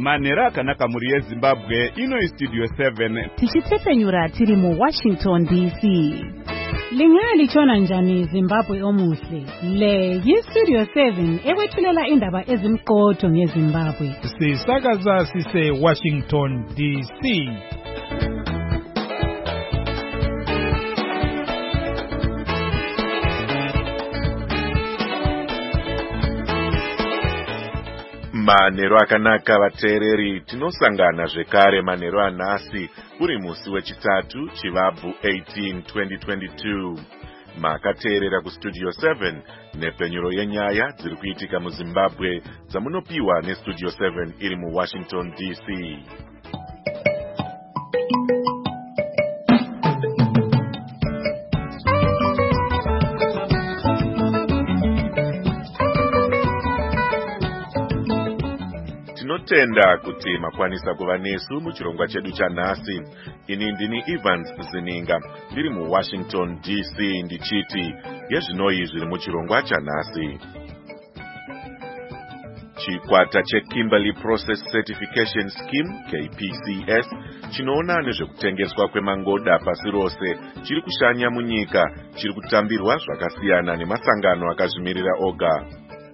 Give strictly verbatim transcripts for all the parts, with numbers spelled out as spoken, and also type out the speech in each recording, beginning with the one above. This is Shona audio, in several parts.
manhero akanaka muri yeZimbabwe. Ino iStudio seven tichitefenyura tiri mu Washington D C. Lingali chona njani Zimbabwe omuhle. Le yiStudio seven ekwethulela indaba ezimqotho ngeZimbabwe. Sisakaza sise Washington D C. Manhero akanaka vateereri, tinosangana zvekare manhero anhasi uri musi wechitatu chivabvu eighteen twenty twenty-two. Makateerera kuStudio seven nepenyuro yenyaya dziri kuitika muZimbabwe dzamunopiwa neStudio seven iri muWashington D C. Tinotenda kuti makwanisa kuva nesu muchirongwa chedu chanhasi. Ini ndini Evans Zininga ndiri muWashington D C ndichiti yezvinoi zviri muchirongwa chanhasi. Chikwata cheKimberley Process Certification Scheme K P C S chinoona nezvekutengeswa kwemangoda pasi rose chiri kushanya munyika, chiri kutambirwa zvakasiyana nemasangano akazvimirira oga.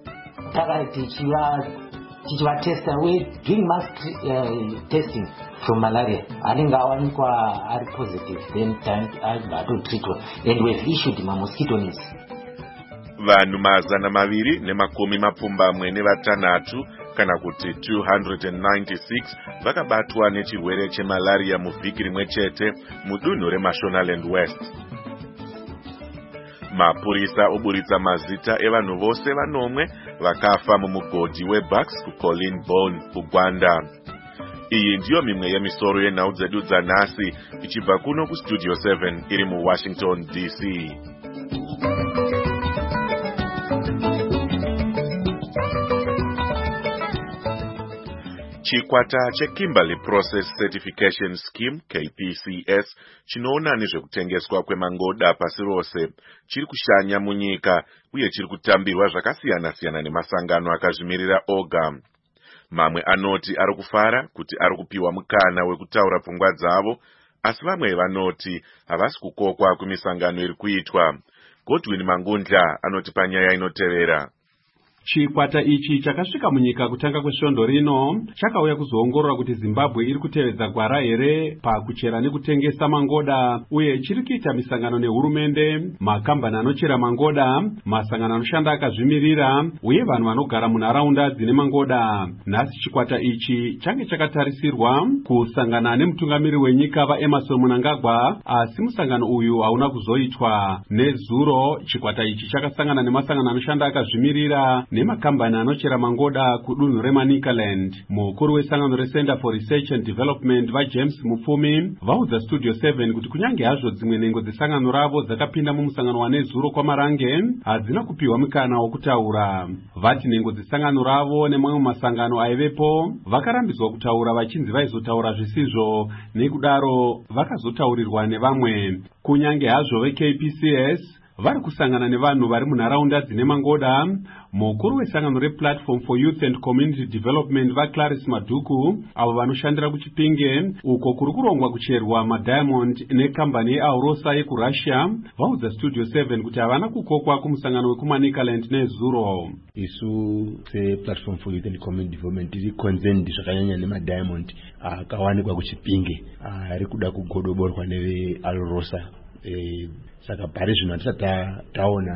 Tichiva testa, we doing mass uh, testing from malaria. Aninga awanikwa are positive, then time to treat one, and we've issued ma mosquito nets. Vanhu mazana maviri nemakumi mapfumbamwe nevatanhatu kana kuti two hundred ninety-six vakabatwa nechirwere chemalaria muvhiki rimwe chete mudunhu reMashonaland West. Mapurisa oburitsa mazita evanhu vose vanomwe vakafa mumugodhi weBucks kuColleen Bawn kuGwanda. Iyi ndiyo mimwe yemisoro yenhau dzedu dzanhasi ichibva kuno kuStudio seven iri muWashington D C. Chikwata cheKimberley Process Certification Scheme K P C S chinoona nezvekutengeswa kwemangoda pasi rose chiri kushanya munyika uye chiri kutambirwa zvakasiyana siyana nemasangano akazvimirira oga. Mamwe anoti ari kufara kuti ari kupiwa mukana wekutaura pfungwa dzavo, asi vamwe vanoti havasi kukokwa kumisangano iri kuitwa. Godwin Mangundla anoti panyaya inotevera. Chikwata ichi chakasvika munyika kutanga kwesvondo rino chakauya kuzoongorora kuti Zimbabwe iri kutevedza gwara here pakuchera nekutengesa mangoda, uye chiri kuita misangano nehurumende, makambani anochera mangoda, masangano anoshanda akazvimirira uye vanhu vanogara munharaunda dzine mangoda. Nhasi chikwata ichi change chakatarisirwa kusangana nemutungamiri wenyika vaEmmerson Mnangagwa, asi musangano uyu hauna kuzoitwa. Nezuro chikwata ichi chakasangana nemasangano anoshanda akazvimirira nemakambani anochera mangoda kudunhu reManicaland. Mukuru wesangano reCenter for Research and Development vaJames Mupfumi vaudza Studio seven kuti kunyange hazvo dzimwe nhengo dzesangano ravo dzakapinda mumusangano wanezuro kwamarange, hadzina kupiwa mukana wokutaura. Vati nhengo dzesangano ravo nemamwe masangano aivepo vakarambidzwa kutaura vachinzi vaizotaura zvisizvo, nekudaro vakazotaurirwa nevamwe. Kunyange hazvo veK P C S vari kusangana nevanhu vari munharaunda dzine mangoda, mukuru wesangano rePlatform for Youth and Community Development vaClarice Maduku avo vanoshandira kuChipinge uko kuri kurongwa kucherwa madiamond nekambani yeAurosa yekuRussia vaudza Studio seven kuti havana kukokwa kumusangano wekuManicaland nezuro. Isu sePlatform for Youth and Community Development tiri concerned zvakanyanya nemadiamond akawanikwa kuChipinge ari kuda kugodoborwa neveAurosa. Eh, saka pari zvino hatisati taona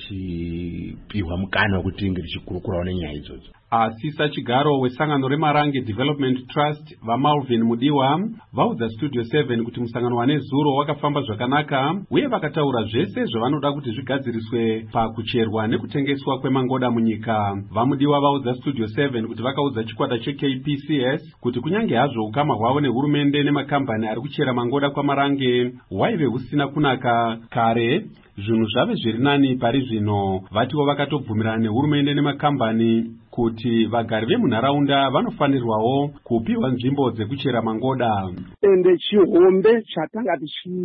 tichipiwa mukana wekuti tinge tichikurukurawo nenyaya idzodzo. Asisa chigaro wesangano reMarange Development Trust vaMalvin Mudiwa vaudza Studio seven kuti musangano wanezuro wakafamba zvakanaka uye vakataura zvese zvavanoda kuti zvigadziriswe pakucherwa nekutengeswa kwemangoda munyika. VaMudiwa vaudza Studio seven kuti vakaudza chikwata cheK P C S kuti kunyange hazvo ukama hwavo nehurumende nemakambani ari kuchera mangoda kwamarange hwaive husina kunaka kare, zvinhu zvave zviri nani pari zvino. Vatiwo vakatobvumirana nehurumende nemakambani kuti vagari vemunharaunda vanofanirwawo kupiwa nzvimbo dzekuchera mangoda. Ende chihombe chatanga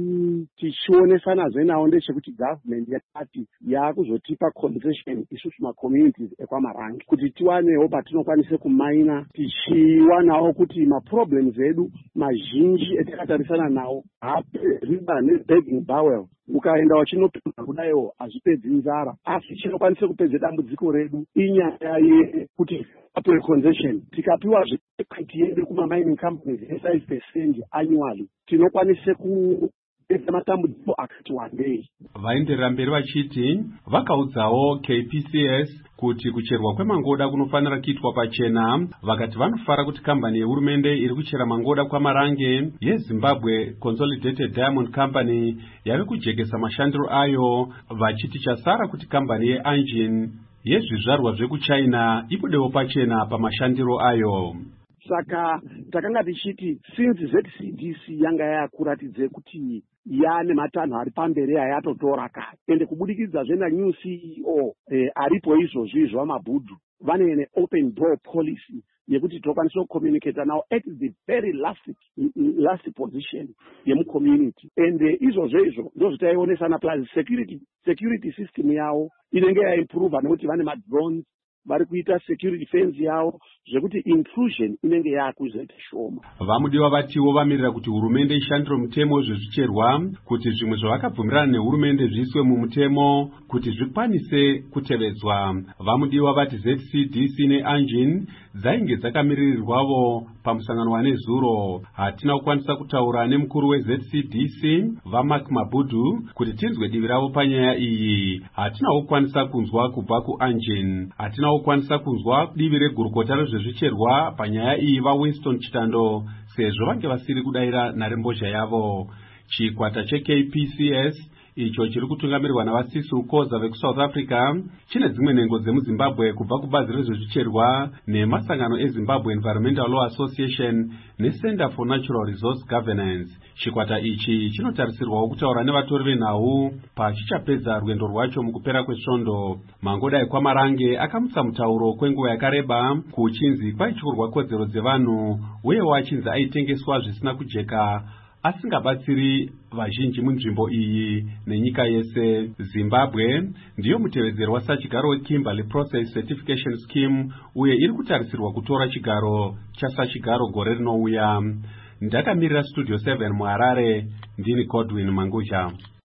tichionesa nazvo nawo ndechekuti government yakati yakuzotipa compensation isusu macommunities ekwamarange kuti tiwanewo patinokwanise kumaina tichiwanawo kuti maproblems edu mazhinji etakatarisana nawo haperiba nebegging bowel. Ukaenda wachinopinda kudaiwo hazvipedzi nzara asi chinokwanise kupedza dambudziko redu inyaya yekuti apiwe concession. Tikapiwa equity yedu kuma-mining companies five percent annually tinokwanise kupedza matambudziko akati wandei. Vaenderera mberi vachiti vakaudzawo K P C S kuti kucherwa kwemangoda kunofanira kuitwa pachena. Vakati vanofara kuti kambani yehurumende iri kuchera mangoda kwamarange yeZimbabwe Consolidated Diamond Company yave kujekesa mashandiro ayo, vachiti chasara kuti kambani yeAngin yezvizvarwa zvekuchina ibudewo pachena pamashandiro ayo. Saka takanga tichiti since Z C D C yanga yakuratidze kuti yane matanho ari pamberi ayatotora kare ende kubudikidza zvena new C E O eh, aripo izvozvi zvamabhudhu vane ne open door policy yekuti tokwanisa kucommunicate now at the very last last position yemucommunity ende izvozvo izvo ndozvitaionesana plus security security system yawo inenge yaimprova nekuti vane madrones vari kuita security fence yawo zvekuti intrusion inenge yakuzoita shoma. Vamudiwa vatiwo vamirira kuti hurumende ishandire mutemo zvezvicherwa kuti zvimwe zvavakabvumirana nehurumende zviiswe mumutemo kuti zvikwanise kutevedzwa. Vamudiwa vati Z C D C neAngin dzainge dzakamiririrwavo pamusangano wanezuro. Hatina kukwanisa kutaura nemukuru we Z C D C vaMark Mabudhu kuti tinzwe divi ravo panyaya iyi. Hatina kukwanisa kunzwa kubva kuAngin. Hatina kukwanisa kunzwa divi regurukota rezvezvicherwa panyaya iyi vaWinston Chitando sezvo vange vasiri kudaira nharembozha yavo. Chikwata cheK P C S icho chiri kutungamirirwa navasisu Koza vekuSouth Africa chine dzimwe nhengo dzemuZimbabwe kubva kubazi rezvezvicherwa nemasangano eZimbabwe Environmental Law Association neCenter for Natural Resource Governance. Chikwata ichi chinotarisirwawo kutaura nevatori venhau pachichapedza rwendo rwacho mukupera kwesvondo. Mangoda ekwamarange akamutsa mutauro kwenguva yakareba kuchinzi kwaityorwa kodzero dzevanhu uyewo achinzi aitengeswa zvisina kujeka asingabatsiri vazhinji munzvimbo iyi nenyika yese. Zimbabwe ndiyo mutevedzeri wasachigaro weKimberley Process Certification Scheme uye iri kutarisirwa kutora chigaro chasachigaro gore rinouya. Ndakamirira Studio seven muHarare, ndini Godwin Manguzha.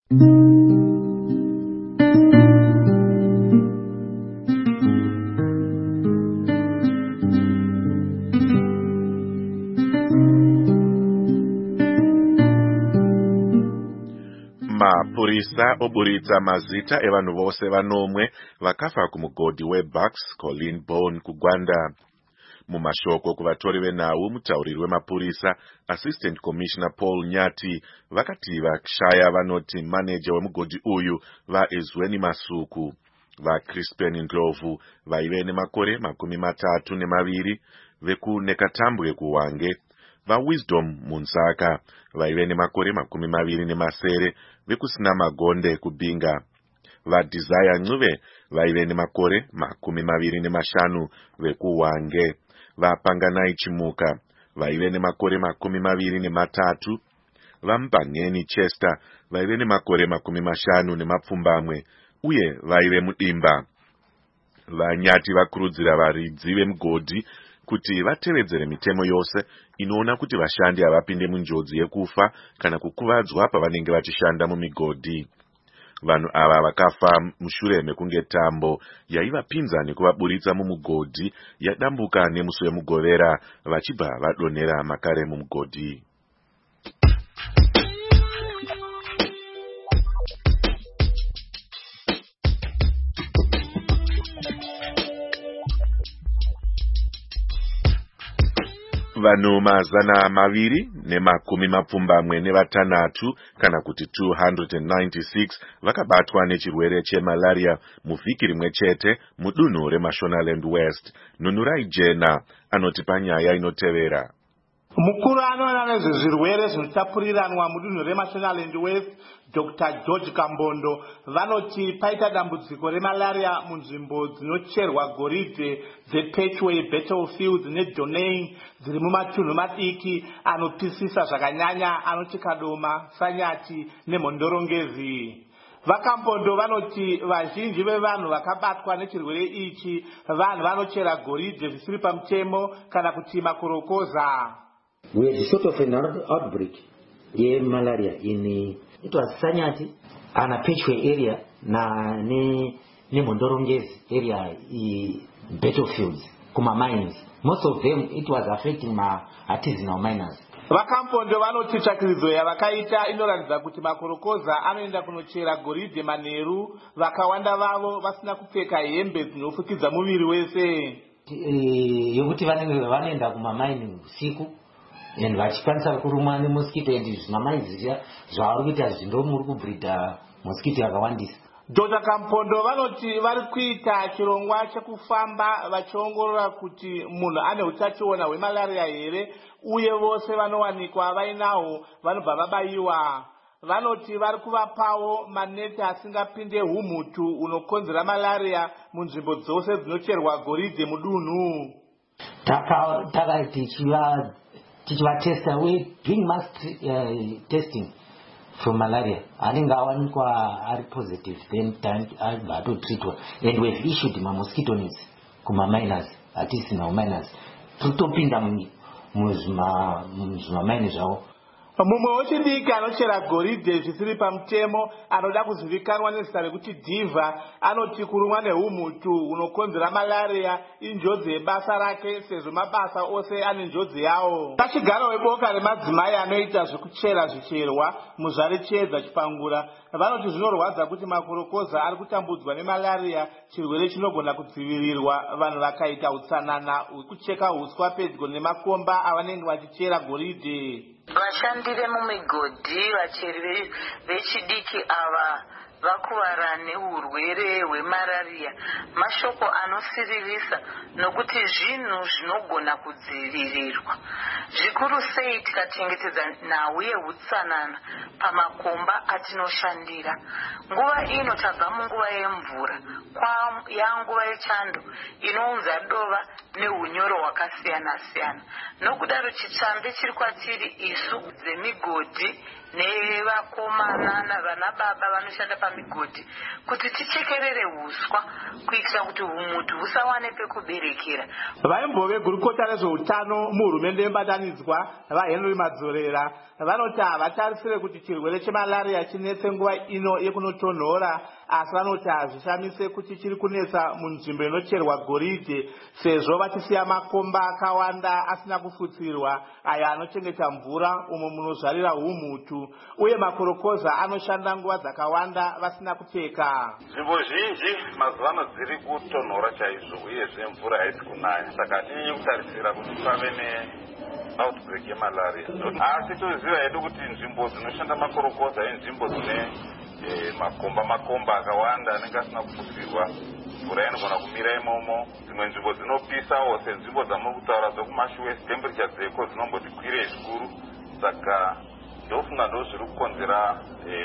Mapurisa oburitsa mazita evanhu vose vanomwe vakafa kumugodhi weBucks Colleen Bone kuGwanda. Mumashoko kuvatori venhau, mutauriri wemapurisa Assistant Commissioner Paul Nyati vakati vakshaya vanoti manager wemugodhi uyu vaEzweni Masuku, vaCrispin Ndlovu vaive nemakore makumi matatu nemaviri, vekunekatambwe kuWange, vaWisdom Munzaka vaive nemakore makumi maviri nemasere, vekusina magonde kuBinga, vaDesire Ncube vaive nemakore makumi maviri nemashanu vekuWange, vaPanganai Chimuka vaive nemakore makumi maviri nematatu, vaMbangeni Chester vaive nemakore makumi mashanu nemapfumbamwe uye vaive mudimba. Vanyati vakurudzira varidzi vemugodhi kuti vatevedzere mitemo yose inoona kuti vashandi havapinde munjodzi yekufa kana kukuvadzwa pavanenge vachishanda mumigodhi. Vanhu ava vakafa mushure mekunge tambo yaivapinza nekuvaburitsa mumugodhi yadambuka nemusi wemugovera vachibva vadonhera makare mumugodhi. Vanhu mazana maviri nemakumi mapfumbamwe nevatanhatu kana kuti two hundred ninety-six vakabatwa nechirwere chemalaria muvhiki rimwe chete mudunhu reMashonaland West. Nunurai Jena anoti panyaya inotevera. Mukuru anoona nezvezvirwere zvinotapuriranwa mudunhu reMashonaland West, Doctor George Kambondo, vanoti paita dambudziko remalaria munzvimbo dzinocherwa goridhe dzePetchway, Battlefield neDonane dziri mumatunhu madiki anopisisa zvakanyanya anoti Kadoma, Sanyati neMhondorongezi. Vakambondo vanoti vazhinji vevanhu vakabatwa nechirwere ichi vanhu vanochera goridhe zvisiri pamutemo kana kuti makorokoza. We had sort of an outbreak of malaria in it was Sanyati and a Petchway area na ne ne Mondorongezi area in Battlefields, Kuma mines. Most of them it was affecting my artisanal miners. Vakambondo vanoti tsvakiridzo yavakaita inoratidza kuti makorokoza anoenda kunochera goridhe manheru, vakawanda vavo vasina kupfeka hembe dzinofukidza muviri wese. Yokuti vanenge vanoenda kumamaini usiku and vachikwanisa kurumwa nemosquito and zvimamaizi zviya zvavari kuita zvindomuri kubhridha mosquito yakawandisa. Doctor Kambondo vanoti vari kuita chirongwa chekufamba vachiongorora kuti munhu ane utachiona hwemalaria here uye vose vanowanikwa vainawo vanobva vabayiwa. Vanoti vari kuvapawo maneti asingapinde humhutu unokonzera malaria munzvimbo dzose dzinocherwa goridhe mudunhu. Taka tichiva tichivatesta, we doing mass uh, testing for malaria. Anenge awanikwa ari positive then time atotreatwa and we've issued mosquito nets kuma miners, artisanal miners. Tutopinda muzvimamaini zvavo. Mumwe wechidiki anochera goridhe zvisiri pamutemo anoda kuzivikanwa nezita rekuti Diva anoti kurumwa nehumhutu unokonzera malaria injodzi yebasa rake sezvo mabasa ose ane njodzi yawo. Kachigaro weboka remadzimai anoita zvekuchera zvicherwa muzvare chiedza Chipangura vanoti zvinorwadza kuti makorokoza ari kutambudzwa nemalaria, chirwere chinogona kudzivirirwa vanhu vakaita utsanana hwekucheka huswa pedyo nemakomba avanenge vachichera goridhe. Vashandire mumigodhi vacheri vechidiki ava vakuvara neurwere hwemararia. Mashoko anosiririsa nokuti zvinhu zvinogona kudzivirirwa. Zvikuru sei tikachengetedza nhau yeutsanana pamakomba atinoshandira. Nguva ino tabva munguva yemvura yanguva yechando inounza dova neunyoro hwakasiyana siyana. Nokudaro chitsvambe chiri kwatiri isu dzemigodhi nevakomana navana baba vanoshanda pamigodhi kuti tichekerere huswa kuitira kuti humhutu husawane pekuberekera. Vaimbove gurukota rezveutano muhurumende yebatanidzwa vaHenry Madzorera vanoti havatarisire kuti chirwere chemalaria chinetse nguva ino yekunotonhora, asi vanoti hazvishamise kuti chiri kunetsa munzvimbo inocherwa goridhe sezvo vachisiya makomba akawanda asina kufutsirwa aya anochengeta mvura umo munozvarira humhutu, uye makorokoza anoshanda nguva dzakawanda vasina kupfeka. Nzvimbo zhinji mazuvano dziri kutonhora chaizvo uyezve mvura haisi kunaya, saka hatinyanyi kutarisira kuti pave ne outbreak yemalaria. Asi toziva hedu kuti nzvimbo dzinoshanda makorokoza inzvimbo dzine makomba makomba akawanda anenge asina kufutsirwa, mvura inogona kumira imomo. Dzimwe nzvimbo dzinopisawo senzvimbo dzamuri kutaura dzokuMashuwest, temperature dzeko dzinomboti kwirei zvikuru, saka ndofunga ndo zviri kukonzera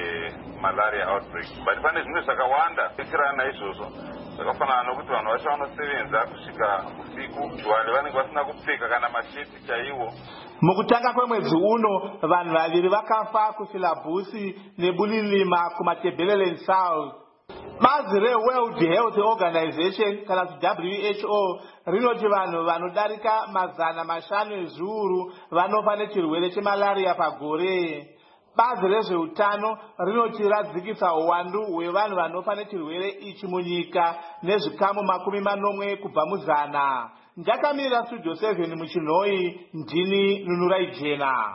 malaria outbreak. But pane zvimwe zvakawanda kutirana naizvozvo zvakafanana nokuti vanhu vacho vanosevenza kusvika usiku, vanhu vanenge vasina kupfeka kana masheti chaiwo. Mukutanga kwemwedzi uno vanhu vaviri vakafa kuFilabhusi neBulilima kumaTebeleland South. Bazi reWorld Health Organization kana kuti W H O rinoti vanhu vanodarika mazana mashanu ezviuru vanofa nechirwere chemalaria pagore. Bazi rezveutano rinoti radzikisa uwandu hwevanhu vanofa nechirwere ichi munyika nezvikamu makumi manomwe kubva muzana. Ndakamirira Studio seven muchinhoi, ndini Nunurai Jena.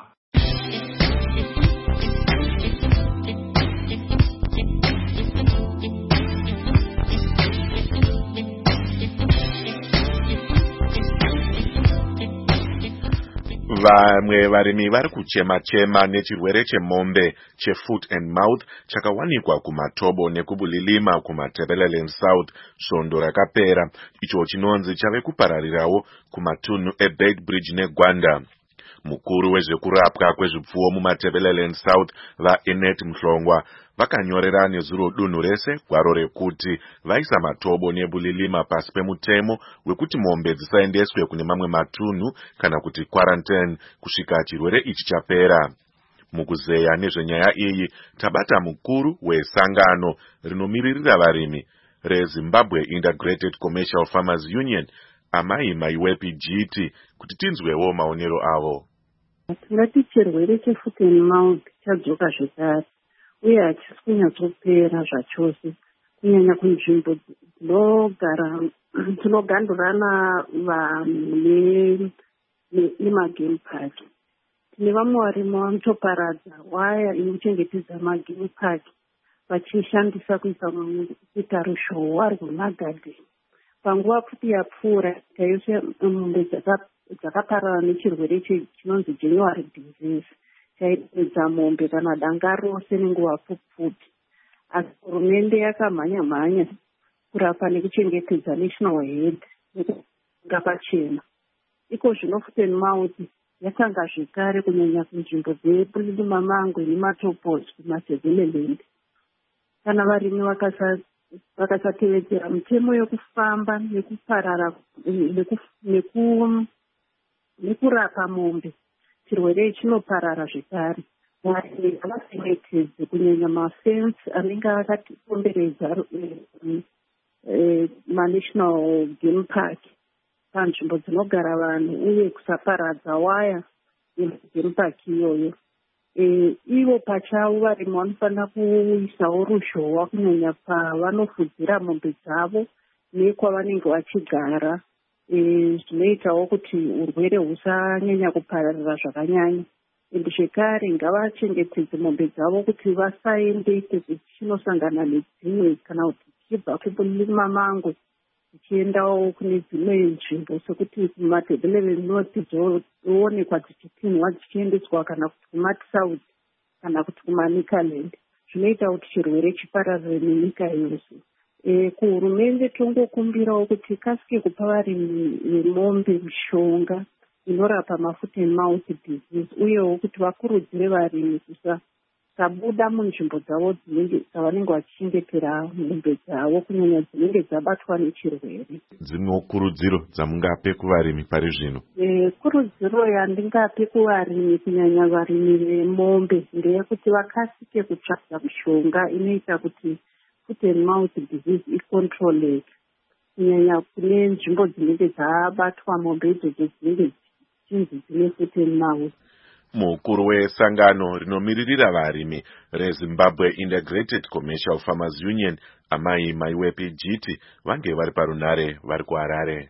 Vamwe varimi vari kuchema-chema nechirwere chemombe chefoot and mouth chakawanikwa kumatobo nekubulilima kumaTebeleland South svondo rakapera, icho chinonzi chave kupararirawo kumatunhu eBeitbridge neGwanda. Mukuru wezvekurapwa kwezvipfuwo muMatabeleland South vaEnet Mhlongwa vakanyorera nezuro dunhu rese gwaro rekuti vaisa matobo nebulilima pasi pemutemo wekuti mombe dzisaendeswe kune mamwe matunhu kana kuti quarantine kusvika chirwere ichi chapera. Mukuzeya nezvenyaya iyi tabata mukuru wesangano rinomiririra varimi reZimbabwe Integrated Commercial Farmers Union Amai Maiwepi Jiti kuti tinzwewo maonero avo. Tingati chirwere chefoot and mouth chadzoka zvekare uye hachisi kunyatsopera zvachose kunyanya kunzvimbo dzinogara dzinogandurana vanhu nemagame park. Tine vamwe varimo vanotoparadza waya inochengetedza magame park vachishandisa kuita rushohwa rwemagadheni. Panguva pfupi yapfuura taise mombe dzakaparara nechirwere chinonzi January disease chaipedza mombe kana danga rose nenguva pfupi. Asi hurumende yakamhanya mhanya kurapa nekuchengetedza national head nekuga pachena. Iko zvino foot and mouth yatanga zvekare kunyanya kunzvimbo dzebulilima mangwe nematopos kuMatabeleland. Kana varimi vakasa vakasatevedzera mitemo yokufamba nekuparara nekurapa mombe, chirwere chinoparara zvekare. Varimi ngavachengetedze kunyanya mafensi anenge akatikomberedza manational game park panzvimbo dzinogara vanhu uye kusaparadza waya yegame park iyoyo. E, ivo pachavo varimi vanofanira kuisawo ruzhowa kunyanya pavanofudzira mombe dzavo nekwavanenge vachigara, e, zvinoitawo kuti urwere husanyanya kupararira zvakanyanya. Ende zvekare ngavachengetedze mombe dzavo kuti vasaendese dzichinosangana nedzimwe kana kuti dzichibva kubulilima mangwe dzichiendawo kune dzimwe nzvimbo sekuti kuMatabeleland North dzoonekwa dzichipinhwa dzichiendeswa kana kuti kuMatsauth kana kuti kuManicaland. Zvinoita kuti chirwere chipararire nenyika yose. E, kuhurumende tongokumbirawo kuti ikasike kupa varimi vemombe mishonga inorapa mafoot and mouth disease uyewo kuti vakurudzire varimi kusabuda munzvimbo dzavo dzavanenge vachichengetera mombe dzavo kunyanya dzinenge dzabatwa nechirwere. Dzimwewo kurudziro dzamungape kuvarimi pari zvino? E, kurudziro yandingape kuvarimi kunyanya varimi vemombe ndeyekuti vakasike kutsvaga mishonga inoita kuti foot and mouth disease icontroleke kunyanya kune nzvimbo dzinenge dzabatwa mombe idzodzo dzinenge chinzi dzine foot and mouth. Mukuru wesangano rinomiririra varimi reZimbabwe Integrated Commercial Farmers Union Amai Maiwepi Jiti vange vari parunare vari kuHarare.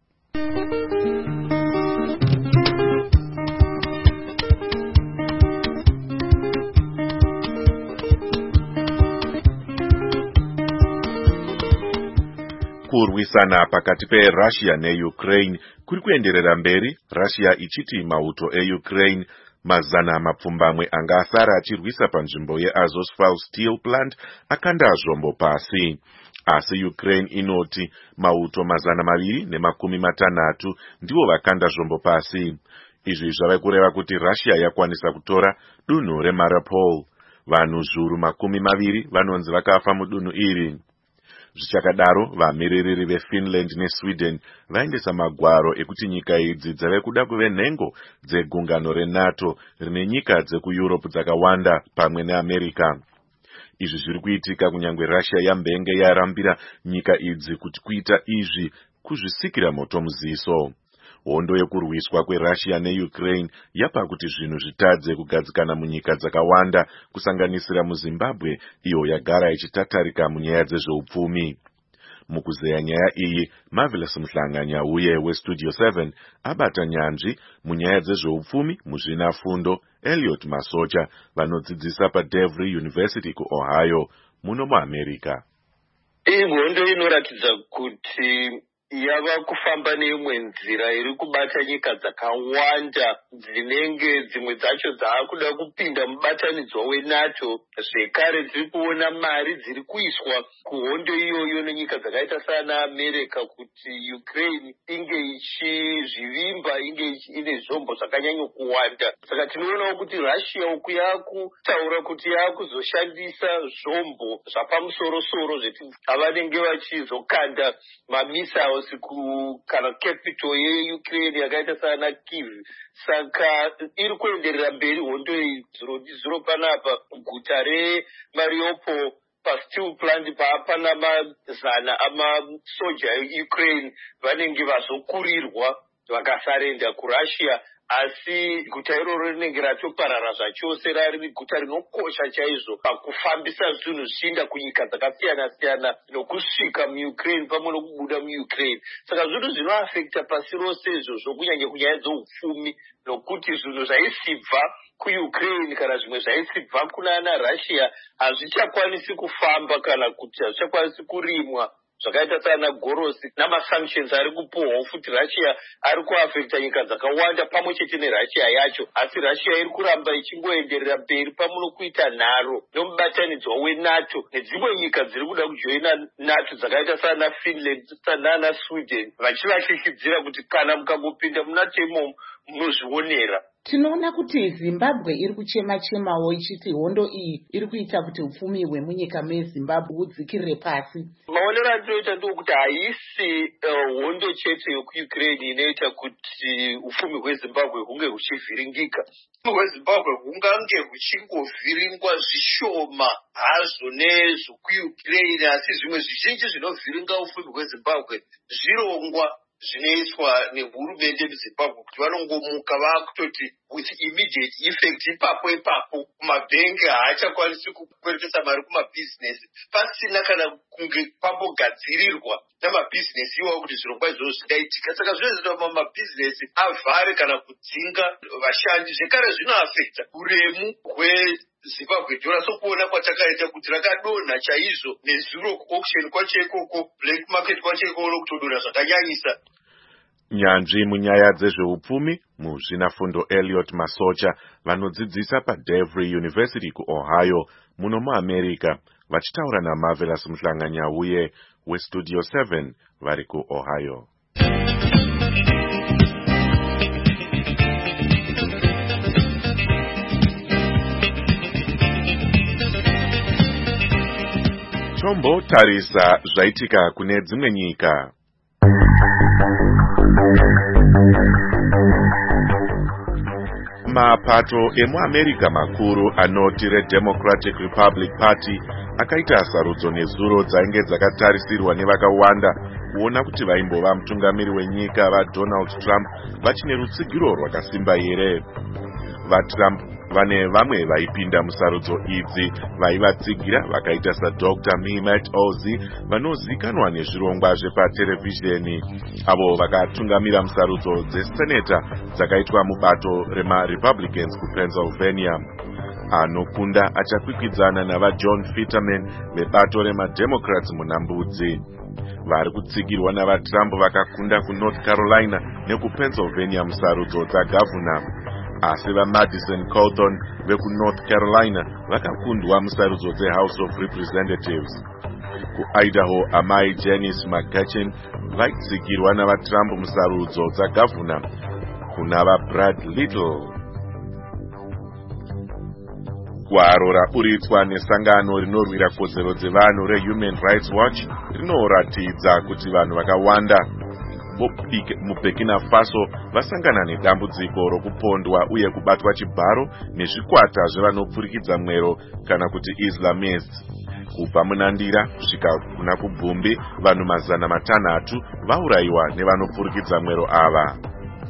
Kurwisana pakati peRussia neUkraine kuri kuenderera mberi, Russia ichiti mauto eUkraine mazana mapfumbamwe anga asara achirwisa panzvimbo yeAzovstal Steel Plant akanda zvombo pasi. Asi Ukraine inoti mauto mazana maviri nemakumi matanhatu ndivo vakanda zvombo pasi. Izvi zvave kureva kuti Russia yakwanisa kutora dunhu reMariupol. Vanhu zviuru makumi maviri vanonzi vakafa mudunhu iri. Zvichakadaro, vamiririri veFinland neSweden vaendesa magwaro ekuti nyika idzi dzave kuda kuve nhengo dzegungano reNATO rine nyika dzekuEurope dzakawanda pamwe neAmerica. Izvi zviri kuitika kunyange Russia yambenge yarambira nyika idzi kuti kuita izvi kuzvisikira moto muziso. Hondo yekurwiswa kweRussia neUkraine yapa kuti zvinhu zvitadze kugadzikana munyika dzakawanda kusanganisira muZimbabwe iyo yagara ichitatarika munyaya dzezveupfumi. Mukuzeya nyaya iyi, Marvelous Mhlanganya uye weStudio seven abata nyanzvi munyaya dzezveupfumi muzvinafundo Elliot Masocha vanodzidzisa paDevry University kuOhio muno muAmerica. Iyi hondo inoratidza kuti yava kufamba neimwe nzira iri kubata nyika dzakawanda dzinenge dzimwe dzacho dzaakuda kupinda mubatanidzwa wenato. Zvekare dziri kuona mari dziri kuiswa kuhondo iyoyo nenyika dzakaita sana America kuti Ukraine inge ichizvivimba, inge ine zvombo zvakanyanya kuwanda. Saka tinoonawo kuti Russia uku yakutaura kuti yakuzoshandisa zvombo zvapamusoro-soro zveti avanenge vachizokanda mamissiles kana capital yeUkraine yakaita sana Kyiv. Saka iri kuenderera mberi hondo iyi. Zviro ndizviro panapa guta reMariupol pasteel plant paapana mazana amasoja eUkraine vanenge vazokurirwa vakasarenda kuRussia, asi guta iroro rinenge ratoparara zvachose. Rari guta rinokosha chaizvo pakufambisa zvinhu zvichiinda kunyika dzakasiyana-siyana nokusvika muUkraine pamwe nokubuda muUkraine. Saka zvinhu zvinoafekta pasi rose izvozvo, kunyanya kunyaya dzeupfumi, nokuti zvinhu zvaisibva kuUkraine kana zvimwe zvaisibva kuna ana Russia hazvichakwanisi kufamba kana kuti hazvichakwanisi kurimwa. Zvakaita sana gorosi namasanctions ari kupuhwa futi Russia ari kuafekta nyika dzakawanda pamwe chete neRussia yacho, asi Russia iri kuramba ichingoenderera mberi pamwe nokuita nharo nomubatanidzwa weNATO nedzimwe nyika dziri kuda kujoina NATO dzakaita sana Finland nana Sweden, vachivashyikidzira kuti kana mukangopinda muNATO imomo munozvionera. Tinoona kuti Zimbabwe iri kuchema-chemawo ichiti hondo iyi iri kuita kuti upfumi hwemunyika meZimbabwe hudzikirire pasi. Maonero andinoita ndokuti haisi uh, hondo chete yokuUkraine inoita kuti upfumi hweZimbabwe hunge huchivhiringika. Upfumi hweZimbabwe hungange huchingovhiringwa zvishoma hazvo nezvokuUkraine, asi zvimwe zvizhinji zvinovhiringa upfumi hweZimbabwe zvirongwa zvinoiswa nehurumende muZimbabwe kuti vanongomuka vakutoti with immediate effect ipapo ipapo. Mabhengi haachakwanisi kukweretesa mari kumabhizinesi pasina kana kunge pambogadzirirwa namabhizinesi iwawo kuti zvirongwa izvozvo zvingaitika. Saka zvinoita mabhizinesi avhare kana kudzinga vashandi. Zvekare zvinoafekta uremu hweZimbabwe dollar, sokuona kwatakaita kuti rakadonha chaizvo, nezuro auction kwacho ikoko, black market kwacho ikoko nokutodonha zvakanyanyisa. Nyanzvi munyaya dzezveupfumi muzvinafundo Elliot Masocha vanodzidzisa paDevry University kuOhio muno muAmerica, vachitaura naMarvelous Muhlanganyauye weStudio seven vari kuOhio. Tombo tarisa zvaitika kune dzimwe nyika. Mapato emuAmerica makuru anoti reDemocratic Republic Party akaita sarudzo nezuro dzainge dzakatarisirwa nevakawanda kuona kuti vaimbova mutungamiri wenyika vaDonald Trump vachine rutsigiro rwakasimba here. VaTrump vane vamwe vaipinda musarudzo idzi vaivatsigira vakaita saDr Mehmet Oz vanozikanwa nezvirongwa zvepaterevhizheni, avo vakatungamira musarudzo dzeseneta dzakaitwa mubato remaRepublicans kuPennsylvania. Anokunda achakwikwidzana navaJohn Fetterman vebato remademocrats munhambudzi. Vari kutsigirwa navaTrump vakakunda kuNorth Carolina nekuPennsylvania musarudzo dzagavhuna, asi vaMadison Cawthorn vekuNorth Carolina vakakundwa musarudzo dzeHouse of Representatives. KuIdaho amai Janice McGetchen vaitsigirwa navaTrump musarudzo dzagavhuna kuna vaBrad Little. Gwaro rapuritswa nesangano rinorwira kodzero dzevanhu reHuman Rights Watch rinoratidza kuti vanhu vakawanda muBurkina Faso vasangana nedambudziko rokupondwa uye kubatwa chibharo nezvikwata zvevanopfurikidza mwero kana kuti Islamists. Kubva munandira kusvika kuna kubvumbi, vanhu mazana matanhatu vaurayiwa nevanopfurikidza mwero ava.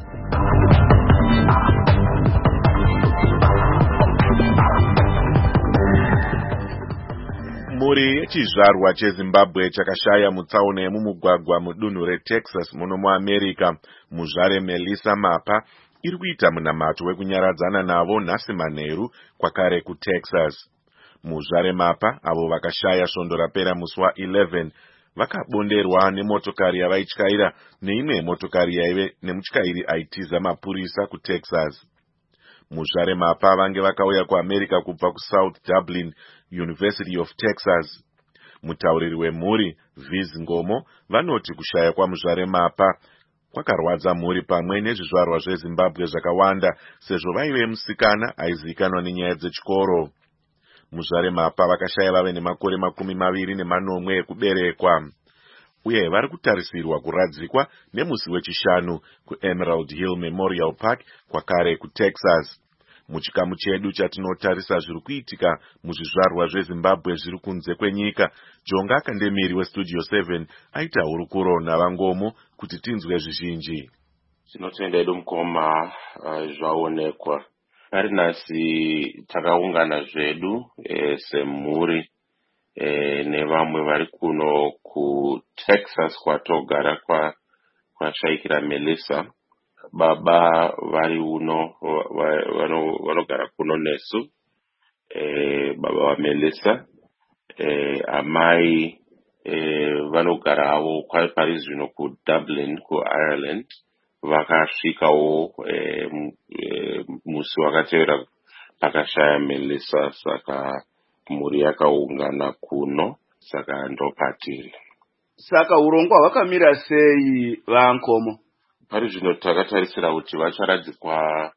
Mhuri yechizvarwa cheZimbabwe chakashaya mutsaona yemumugwagwa mudunhu reTexas muno muAmerica, muzvare Melissa Mapa iri kuita munamato wekunyaradzana navo nhasi manheru kwakare kuTexas. Muzvare Mapa avo vakashaya svondo rapera musi waeleven vakabonderwa nemotokari yavaityaira neimwe motokari yaive nemutyairi aitiza mapurisa kuTexas. Muzvaremapa vange vakauya kuAmerica kubva kuSouth Dublin University of Texas. Mutauriri wemhuri Viz Ngomo vanoti kushaya kwamuzvaremapa kwakarwadza mhuri pamwe nezvizvarwa zveZimbabwe zvakawanda sezvo vaive musikana aizivikanwa nenyaya dzechikoro. Muzvaremapa vakashaya vave nemakore makumi maviri nemanomwe ekuberekwa uye vari kutarisirwa kuradzikwa nemusi wechishanu kuEmerald Hill Memorial Park kwakare kuTexas. Muchikamu chedu chatinotarisa zviri kuitika muzvizvarwa zveZimbabwe zviri kunze kwenyika, Jonga Kandemiri weStudio seven aita hurukuro naVangomo kuti tinzwe zvizhinji. Tinotenda edu mukoma uh, zvaonekwa. Ari nhasi takaungana zvedu e, semhuri e, nevamwe vari kuno kuTexas kwatogara kwa kwashaikira Melissa. Baba vari uno vanogara kuno nesu, e, baba wa Melissa, e, amai e, vanogara avo pari zvino kuDublin kuIreland. Vakasvikawo e, e, musi wakatevera pakashaya Melissa, saka mhuri yakaungana kuno, saka ndopatiri. Saka urongwa hwakamira sei Vankomo? Pari zvino takatarisira kuti vacharadzikwa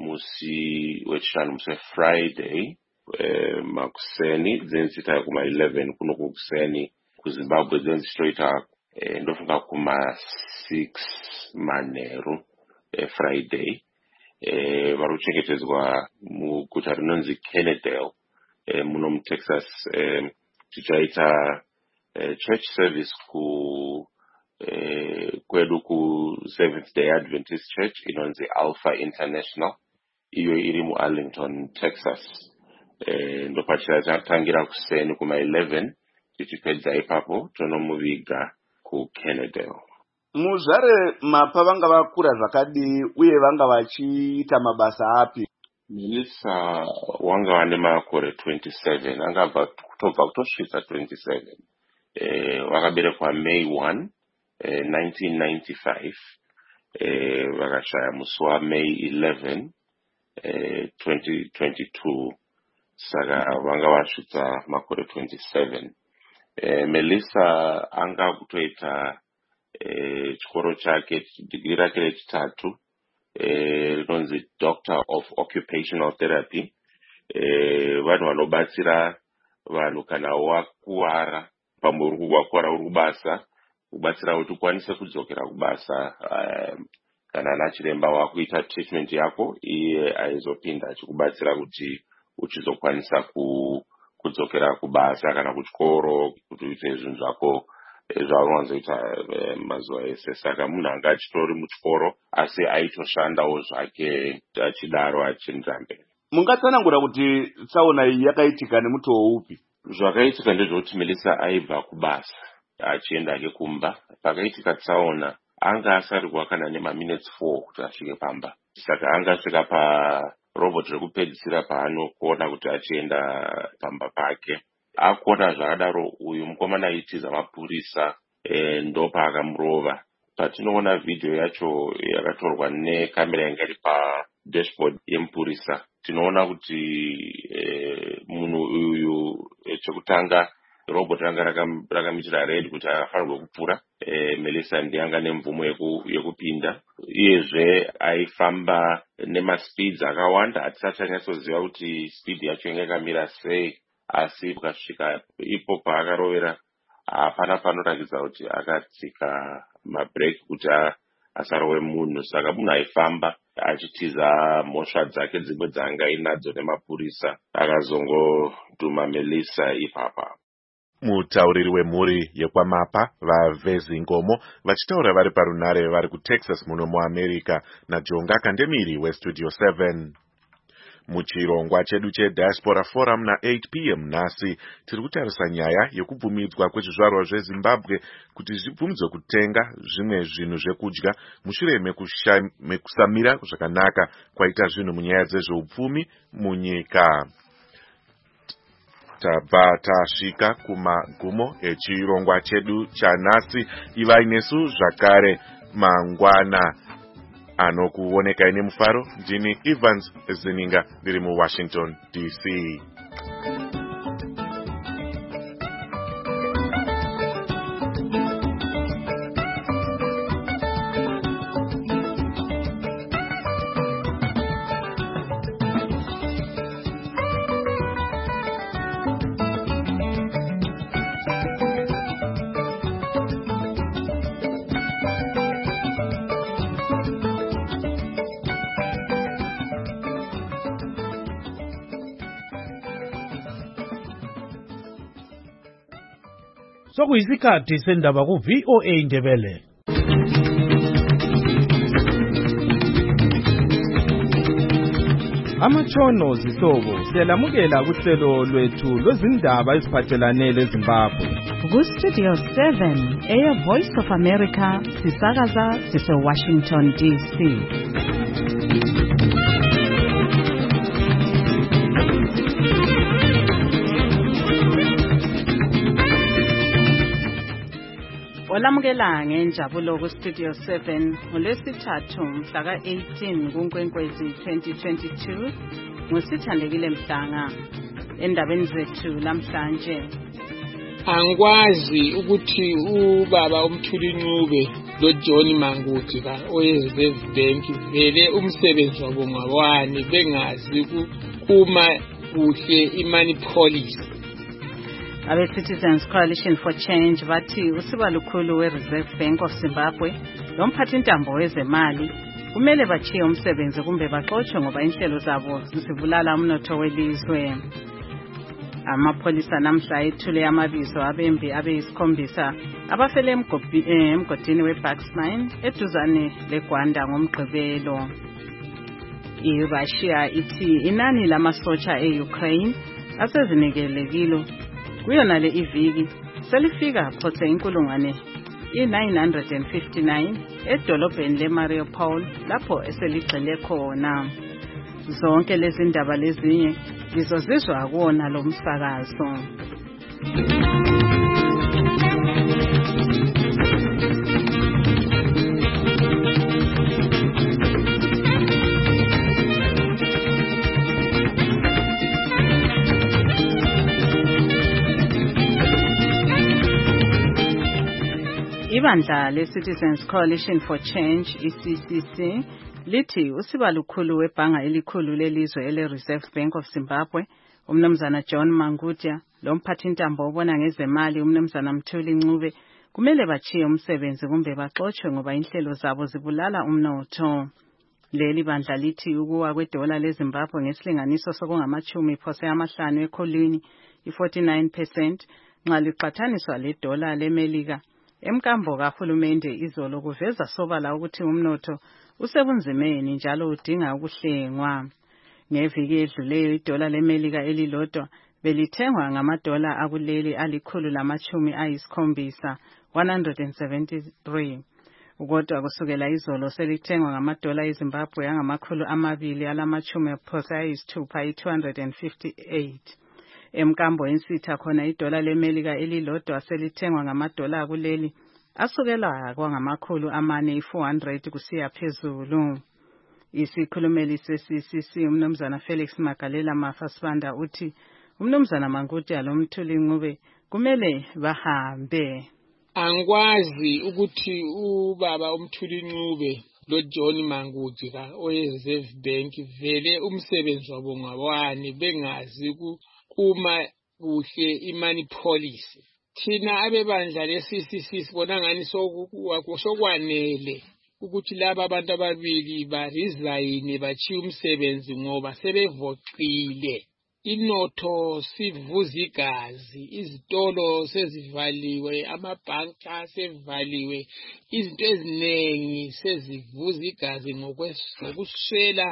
musi wechishanu, musi Friday e, makuseni dzenzita kuma eleven kuno kukuseni kuZimbabwe, dzenzichitoita e, ndofunga kuma six manheru e, Friday. E, vari kuchengetedzwa muguta rinonzi Kennedale e, muno muTexas. E, tichaita e, church service ku e, kwedu ku Seventh Day Adventist Church inonzi Alpha International, iyo iri muArlington, Texas. E, ndopatichatangira kuseni kuma eleven tichipedza ipapo tonomuviga kuKennedale. Muzvare mapa vanga vakura zvakadii uye vanga vachiita mabasa api? Melissa wanga vane makore twenty-seven, angabva kutobva kutosvitsa twenty-seven. E, vakaberekwa May first e, nineteen ninety-five. E, vakashaya musi waMay eleven e, twenty twenty-two, saka vanga vasvitsa makore twenty-seven. E, Melissa anga kutoita e, chikoro chake digiri rake rechitatu e, rinonzi Doctor of Occupational Therapy. E, vanhu vanobatsira vanhu kana wakuwara pamwe uri wakuwara uri kubasa, kubatsira kuti ukwanise kudzokera kubasa. Um, kana nachiremba wakuita treatment yako, iye aizopinda achikubatsira kuti uchizokwanisa ku kudzokera kubasa kana kuchikoro, kuti uite zvinhu zvako zvavanzoita e, mazuva ese. Saka munhu anga achitori muchikoro asi aitoshandawo zvake achidaro achienda mberi. Mungatsanangura kuti tsaona iyi yakaitika nemutoo upi? Zvakaitika ndezvokuti Melissa aibva kubasa achienda ke kumba, pakaitika tsaona anga asarirwa kana nemaminutes four kuti asvike pamba. Saka anga asvika parobot rekupedzisira paanokuona kuti achienda pamba pake. Akuona zvakadaro uyu mukomana aitiza mapurisa e, ndopa akamurova. Patinoona video yacho yakatorwa nekamera yanga iri padashboard yemupurisa, tinoona kuti e, munhu uyu e, chekutanga robot ranga rakamitira red kuti akafanirwa kupfuura. E, Melissa ndianga nemvumo yeku, yekupinda. Iyezve aifamba nemaspeeds akawanda, hatisati tanyatsoziva kuti speed yacho inga yakamira sei, asi ukasvika ipo paakarovera hapana panoratidza kuti akatsika mabreak kuti asarove munhu. Saka munhu aifamba achitiza mhosva dzake dzimwe dzanga ainadzo nemapurisa, akazongodhuma Melissa ipapa. Mutauriri wemhuri yekwamapa vaVezi Ngomo vachitaura vari parunare vari kuTexas muno muAmerica naJonga Kandemiri weStudio seven. Muchirongwa chedu cheDiaspora Forum na-eight p m nhasi tiri kutarisa nyaya yekubvumidzwa kwezvizvarwa zveZimbabwe kuti zvibvumidzwe kutenga zvimwe zvinhu zvekudya mushure mekusamira zvakanaka kwaita zvinhu munyaya dzezveupfumi munyika. tabva tasvika kumagumo echirongwa chedu chanhasi. Ivai nesu zvakare mangwana anokuonekai nemufaro. Ndini Evans Zininga ndiri muWashington D C. Sokuyisikhathi sendaba ku V O A Ndebele. Amatshono zihlobo siyalamukela kuhlelo lwethu lwezindaba eziphathelane leZimbabwe. Ku Studio seven, Air Voice of America, sisakaza sise Washington D C. Olamukela ngenjabulo ku Studio seven ngolwesithathu mhla ka eighteen kuNkwenkwezi twenty twenty-two. Ngosithandekile Mhlanga endabeni zethu lamhlanje. Angikwazi ukuthi ubaba uMthuli Ncube lo John Manguti ka oyereserve bank vele umsebenzi wabo ngawani bengazi kuma kuhle imani policy. Abe Citizens Coalition for Change bathi usibalukhulu we-Reserve Bank of Zimbabwe lomphathi intambo wezemali kumele bachiye umsebenzi kumbe baxoshwe ngoba inhlelo zabo zisibulala umnotho welizwe. Amapholisa namhla ethule amabizo abembi abeyisikhombisa abafele emgodini weBucksmine eduzane leGwanda ngomgqibelo. I-Russia ithi inani lamasotsha e-Ukraine asezinikelekile kuyona le iviki selifika phose inkulungwane i-nine hundred fifty-nine edolobheni leMariupol lapho eseligxile khona. Zonke lezi ndaba lezinye lizozizwa kuona lo msakazo. Ibandla le-Citizens Coalition for Change, I C C C, lithi usibalukhulu webhanga elikhulu lelizwe ele-Reserve Bank of Zimbabwe, umnumzana John Manguti, lomphathi intambo obona ngezemali umnumzana Mthuli Ncube, kumele bachiye umsebenzi kumbe baxoshwe ngoba inhlelo zabo zibulala umnotho. Leli bandla lithi ukuwa kwedola leZimbabwe ngesilinganiso sokungamachumi phose amahlanu ekholini, i-forty-nine percent, nxa liqhathaniswa ledola leMelika. Emkambo kahulumende izolo kuveza sobala ukuthi umnotho usebunzimeni njalo udinga ukuhlengwa. Ngeviki edluleyo idola leMelika elilodwa belithengwa ngamadola akuleli alikhulu lamachumi ayisikhombisa, one hundred seventy-three. Kodwa kusukela izolo selithengwa ngamadola eZimbabwe angamakhulu amabili alamachumi phose ayisithupha, two hundred fifty-eight. Emkambo insitha khona idola leMelika elilodwa selithengwa ngamadola kuleli asukela kwangamakhulu amane four hundred kusiya phezulu. Isikhulumeli se-C C C umnumzana Felix Magalela Mafasibanda uthi umnumzana Manguti loMthuli Ncube kumele bahambe. Angikwazi ukuthi ubaba uMthuli Ncube lo John Manguti ka oyereserve bank vele umsebenzi wabo ngawani bengazi kuma kuhle imani policy. Thina abebandla le-C C C sibona ngani sokwanele ukuthi laba abantu ababili baresign bachiye umsebenzi ngoba sebevoqile. Inotho sivuza igazi, izitolo sezivaliwe, amabhanka sevaliwe, izinto eziningi sezivuza igazi ngokuswela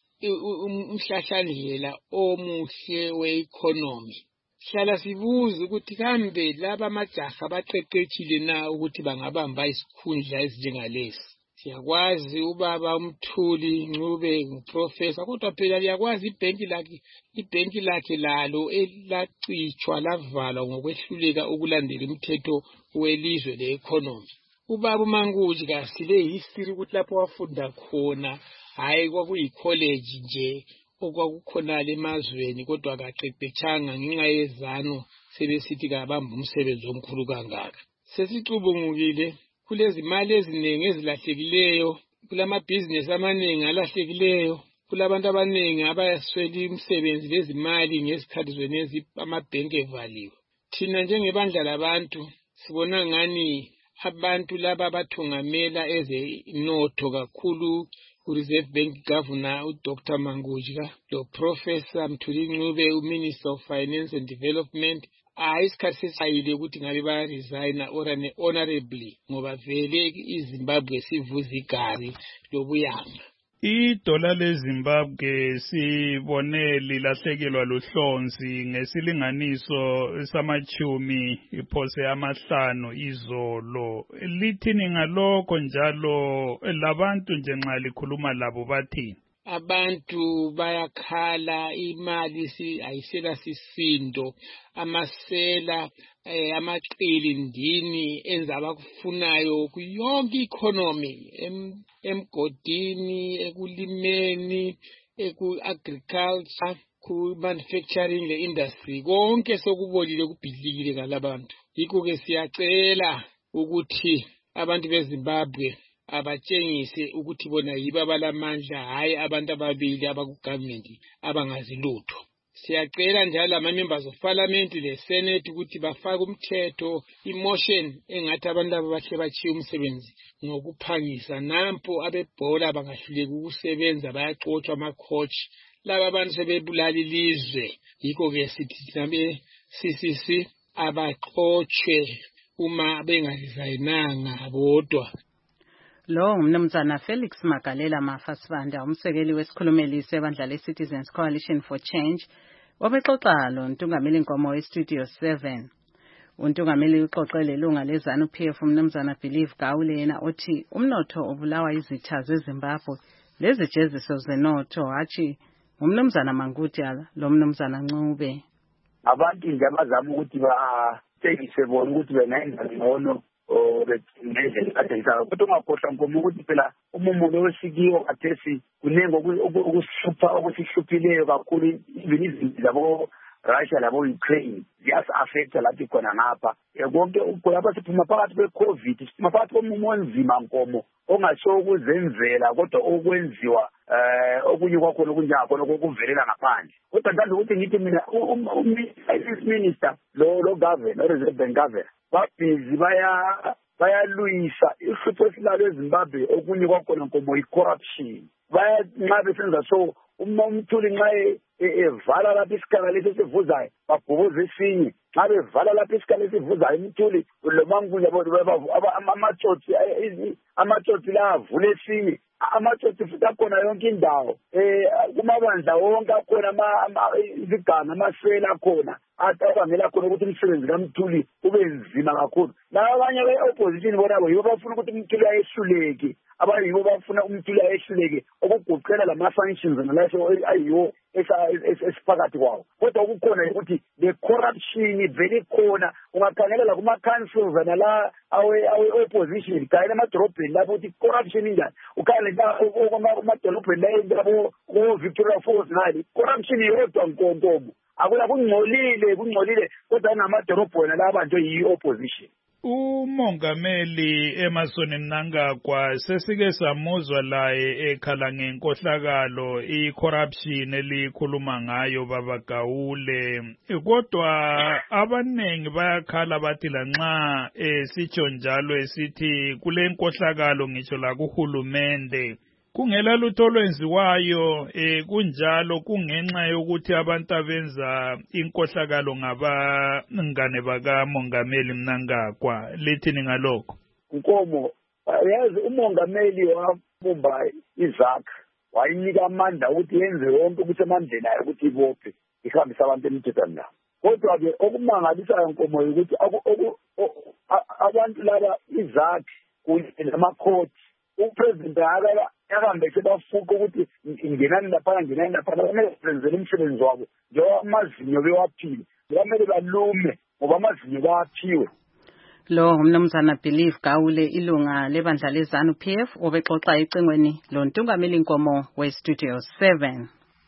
umhlahlandlela omuhle we-economy. Hlala sibuza ukuthi kambe laba amajaha abaqeqeshile na ukuthi bangabamba isikhundla ezinjengalesi. siyakwazi ubaba uMthuli Ncube nguprofessor kodwa phela liyakwazi ibhenki lakhe ibhenki lakhe lalo elacitshwa lavalwa ngokwehluleka ukulandela imithetho welizwe le-economy. Ubaba uManguji kasile history ukuthi lapho wafunda khona hayi kwakuyi-college nje okwakukhonala emazweni kodwa kaqeqetshanga ngenxa yezano sebesithi kabamba umsebenzi omkhulu kangaka. Sesicubungukile kulezi mali eziningi ezilahlekileyo, kulamabhizinesi amaningi alahlekileyo, kulabantu abaningi abayaswela imisebenzi lezimali ngesikhathi zonezi amabhenki evaliwe. Thina njengebandla labantu sibona ngani abantu laba abathungamela ezenotho kakhulu ku-Reserve Bank Governor uDoctor Manguji lo Professor Mthuli Ncube uMinister of Finance and Development hayi isikhathi sesayile ukuthi ngabe bayaresigna honorably ngoba vele iZimbabwe sivuza igari lobuyanga. Idola leZimbabwe sibone lilahlekelwa luhlonzi ngesilinganiso samachumi iphose amahlanu izolo. Lithini ngalokho njalo labantu nje nxa likhuluma labo bathini? Abantu bayakhala imali si ayisela sisindo amasela eh, amaqili ndini enza abakufunayo kuyonke economy em, emgodini ekulimeni eku-agriculture ku-manufacturing le-industry konke sokubolile kubhidlikile ngalabantu. Yikho-ke siyacela ukuthi abantu beZimbabwe abatshengise ukuthi bona yibo abalamandla hayi abantu ababili abakugovernment abangazi lutho. Siyacela njalo ama-members of parliament le-senate ukuthi bafake umthetho i-motion engathi abantu laba bahle bachiye umsebenzi ngokuphangisa. Nampo abebhola bangahluleki ukusebenza bayaxotshwa ama-coach laba abantu sebebulala ilizwe. Yikho-ke sithi nabe-C C C abaxotshwe uma bengarizayinanga bodwa. Lo umnumzana Felix Magalela Mafasibanda umsekeli wesikhulumeli sebandla le-Citizens Coalition for Change wabexoxa lo ntungameli Nkomo we-Studio seven. Untungameli uxoxele ilunga leZANU-P F umnumzana Believe Gawule yena othi umnotho ubulawa izitha zeZimbabwe lezijeziso zenotho hatshi umnumzana Manguti lo mnumzana Ncube. Abantu nje abazama ukuthi batshengise bona ukuthi bengenza ngcono ngendlela kadayisa kodwa ungakhohlwa Nkomo ukuthi phela umumo losikiyo kathesi kunenge ukuhlupha okusihluphileyo kakhulu even izinto zabo Russia labo Ukraine ziyas-affecta lapho khona ngapha konke lapha siphuma phakathi kwe-COVID siphuma phakathi komumo onzima Nkomo ongasho ukuzenzela kodwa okwenziwa eh okunye kwakhona okunjakhona okuvelela ngaphandle kodwa ngani ukuthi ngithi mina uMinister lo lo governor Reserve Bank governor babhizi baya bayalwisa ihlupho esilalo eZimbabwe okunye kwakhona Nkomo i-corruption baya nxa besenza so uma uMthuli nxa evala lapha isikhala lesi esivuzayo babhubuza esinye nxa bevala lapha isikhala esivuzayo uMthuli lo Manguji amatsotsi amatsotsi la avule esinye amatsotsi futhi akhona yonke indawo eh kumabandla wonke akhona iziganga amasela akhona atabangela khona ukuthi umsebenzi kaMthuli ube nzima kakhulu. Laba abanye be-opposition bona yibo bafuna ukuthi uMthuli ayehluleke abanye yibo bafuna uMthuli ayehluleke okugoqela lama-sanctions nalaso ayiwo esiphakathi kwawo kodwa okukhona ukuthi the corruption vele khona ungakhangela la kuma-councils nala awe-opposition kanye emadorobheni lapho ukuthi corruption injani ukhangela emadorobheni labo ko-Victoria Falls nali corruption yodwa Nkomo akula kungcolile kungcolile kodwa namadorobho wena la bantu yi-opposition. Umongameli Emerson Mnangagwa sesike samuzwa laye ekhala ngenkohlakalo i-corruption elikhuluma ngayo baba Gawule kodwa abanengi bayakhala bathi lanxa esitsho njalo esithi kule nkohlakalo ngisho la kuhulumende kungela lutho olwenziwayo eh kunjalo kungenxa yokuthi abantu abenza inkohlakalo ngabangane baka Mongameli Mnangagwa lethini ngalokho. Nkomo yazi umongameli wabumba izakha wayinika amandla ukuthi yenze yonke ukuthi amandleni ayo ukuthi ibophe ihambisa abantu emthethweni la kodwa ke okumangalisayo Nkomo ukuthi abantu laba izakhi kunye namakhoti upresident akambe sebafuqa ukuthi ingenani lapha ngenani lapha kumele benzele umsebenzi wabo njengoba amazinyo bewaphile kumele balume ngoba amazinyo bawaphiwe. Lo umnumzana Believe Gawule ilunga lebandla lezanu P F obexoxa ecingweni lo Ntungameli Nkomo we Studio seven.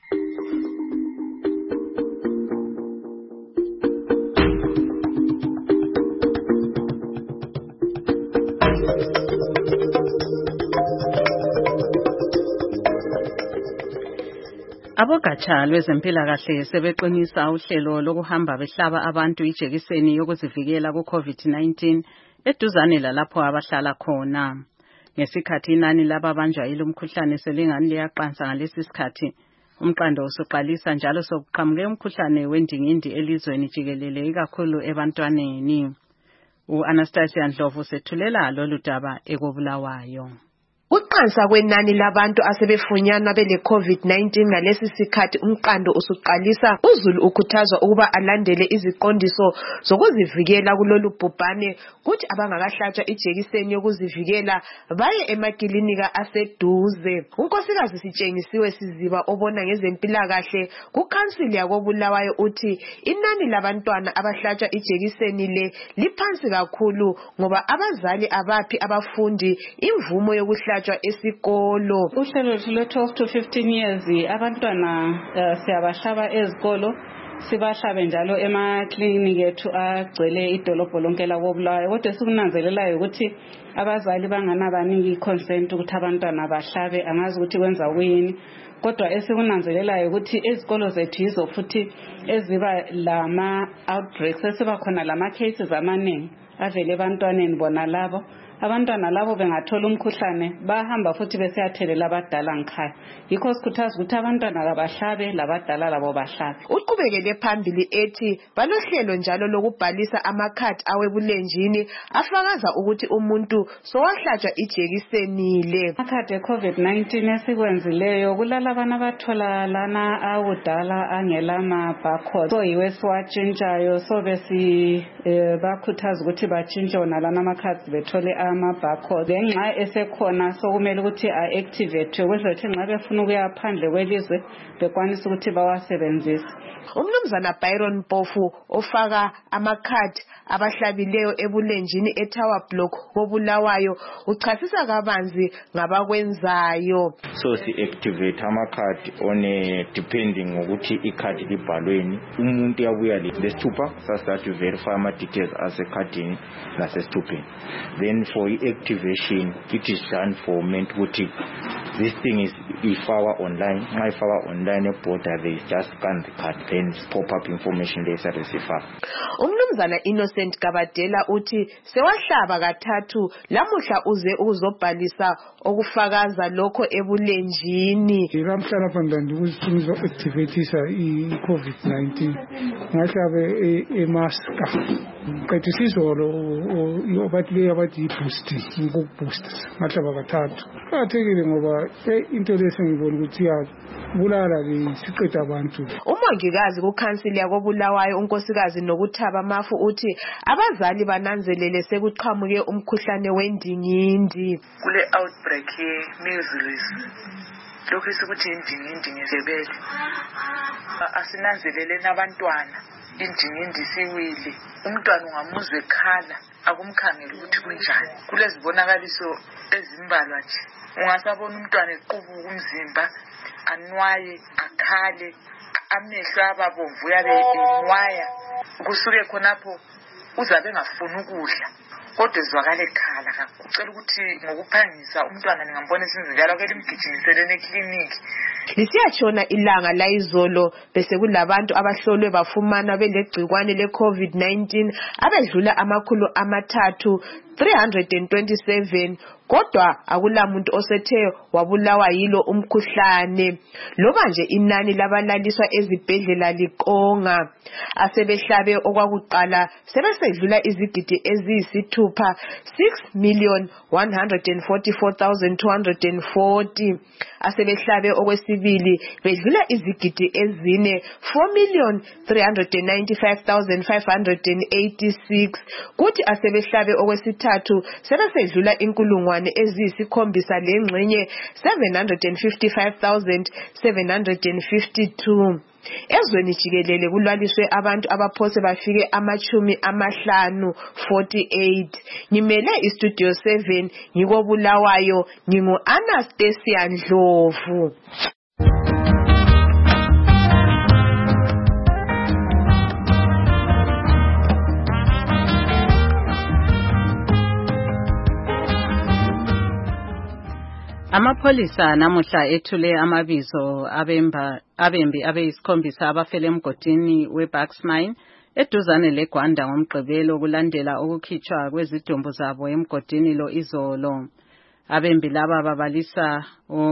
Abogatsha lwezempilakahle sebeqinisa uhlelo lokuhamba behlaba abantu ijekiseni yokuzivikela ku COVID nineteen eduzane lalapho abahlala khona. Ngesikhathi inani lababanjwa ilomkhuhlane selingani liyaqansa ngalesi sikhathi, umqando usuqalisa njalo sokuqhamuke umkhuhlane wendingindi elizweni jikelele ikakhulu ebantwaneni. U-Anastasia Ndlovu sethulela lolu daba ekobulawayo. Uqansa kwenani labantu asebefunyanwa bele COVID nineteen ngalesi sikhathi umqando usuqalisa, uZulu ukhuthazwa ukuba alandele iziqondiso zokuzivikela kulolu bhubhane, kuthi abangakahlatshwa ijekiseni yokuzivikela baye emakilinika aseduze. Unkosikazi Sitshengisiwe Siziba obona ngezempilakahle kuKhansili yakoBulawayo uthi inani labantwana abahlatshwa ijekiseni le liphansi kakhulu ngoba abazali abaphi abafundi imvumo yokuhlatshwa esikolo. Uhlelo lwe twelve to fifteen years abantwana uh, siyabahlaba ezikolo, sibahlabe njalo emakliniki ethu agcwele idolobho lonke lakoBulawayo. Kodwa sikunanzelelayo ukuthi abazali banganabaniki consent ukuthi abantwana bahlabe, angazi ukuthi kwenza kuyini. Kodwa esikunanzelelayo ukuthi ezikolo zethu yizo futhi eziba lama outbreaks, esiba khona lama cases amaningi avele ebantwaneni bona labo. Abantwana labo bengathola umkhuhlane bahamba futhi besiyathelela abadala ngikhaya. Yikho sikhuthaza ukuthi abantwana kabahlabe labadala labo bahlabe. Uqhubekele phambili ethi balohlelo njalo lokubhalisa amakhadi awebulenjini afakaza ukuthi umuntu sowahlatshwa ijekiseni le. Amakhadi e-COVID nineteen esikwenzileyo kulalabana abathola lana awudala angelama barcode. So yiwe siwatshintshayo, so besi eh, bakhuthaza ukuthi batshintshe wona lana amakhadi bethole ama-barcode. Ngenxa esekhona sokumele ukuthi a-activate kwezothi nxa befuna ukuya phandle kwelizwe bekwanisa ukuthi bawasebenzise. Umnumzana Byron Mpofu ofaka amakhadi abahlabileyo ebulenjini eTower Block koBulawayo uchasisa kabanzi ngabakwenzayo. So si-activate amakhadi on depending ngokuthi ikhadi libhalweni. Umuntu yabuya lesithupha sasithatha to verify ama-details asekhadini nasesithupheni. Then for activation, it is done for meant ukuthi this thing is ifakwa online. Nxa ifakwa online eborder, they just scan the card, then pop up information there that is ifakwa. Umnumzana Innocent Kabadela uthi sewahlaba kathathu lamuhla uze uzobhalisa okufakaza lokho ebulenjini. Ngiramhlala phambili ukuziqiniso activateisa i-COVID nineteen. Ngahlabe emaska. Qedisa izolo obathi leyo abathi i-boost, ngokuboost. Ngahlaba kathathu. Kuqakathekile ngoba into lesengibona ukuthi iyabulala lesiqeda abantu. Umongikazi kuKhansili yakoBulawayo unkosikazi Nokuthaba Mafu uthi abazali bananzelele sekuqhamuke umkhuhlane wendingindi. Kule outbreak ye-measles lokhu isikuthi indingindi ngesebele asinanzelele nabantwana indingindi siwile, umntwana ungamuzwe ekhala akumkhangela ukuthi kunjani. Kulezibonakaliso ezimbalwa nje, ungasabona umntwana equbuka umzimba, anwaye, akhale, amehlo ababomvu yabe enwaya, kusuke khonapho uzabe engafuni ukudla kodwa ezwakala ekhala. Ucela ukuthi ngokuphangisa umntwana ningambona esinzijalo ke limgijimisele ekliniki. Lisiyatshona ilanga la izolo bese kulabantu abahlolwe bafumana belegcikwane le-COVID nineteen abedlula amakhulu amathathu three hundred twenty-seven, kodwa akulamuntu osethe wabulawa yilo umkhuhlane. Loba nje inani labalaliswa ezibhedlela liqonga, asebehlabe okwakuqala sebesedlula izigidi eziyisithupha six million one hundred forty-four thousand two hundred forty, asebehlabe okwesibili bedlula izigidi ezine four million three hundred ninety-five thousand five hundred eighty-six, kuthi asebehlabe okwesithathu sebesedlula inkulungwane izinkulungwane eziyisikhombisa lengxenye seven hundred fifty-five thousand seven hundred fifty-two. Ezweni jikelele kulwaliswe abantu abaphose bafike amachumi amahlanu forty-eight. Ngimele istudio seven ngiko Bulawayo, ngingu Anastasia Ndlovu. Amapholisa namuhla ethule amabizo abemba abembi abeyisikhombisa abafele emgodini weBucksmine eduzane leGwanda ngomgqibelo kulandela ukukhitshwa kwezidumbu zabo emgodini lo izolo. Abembi laba babalisa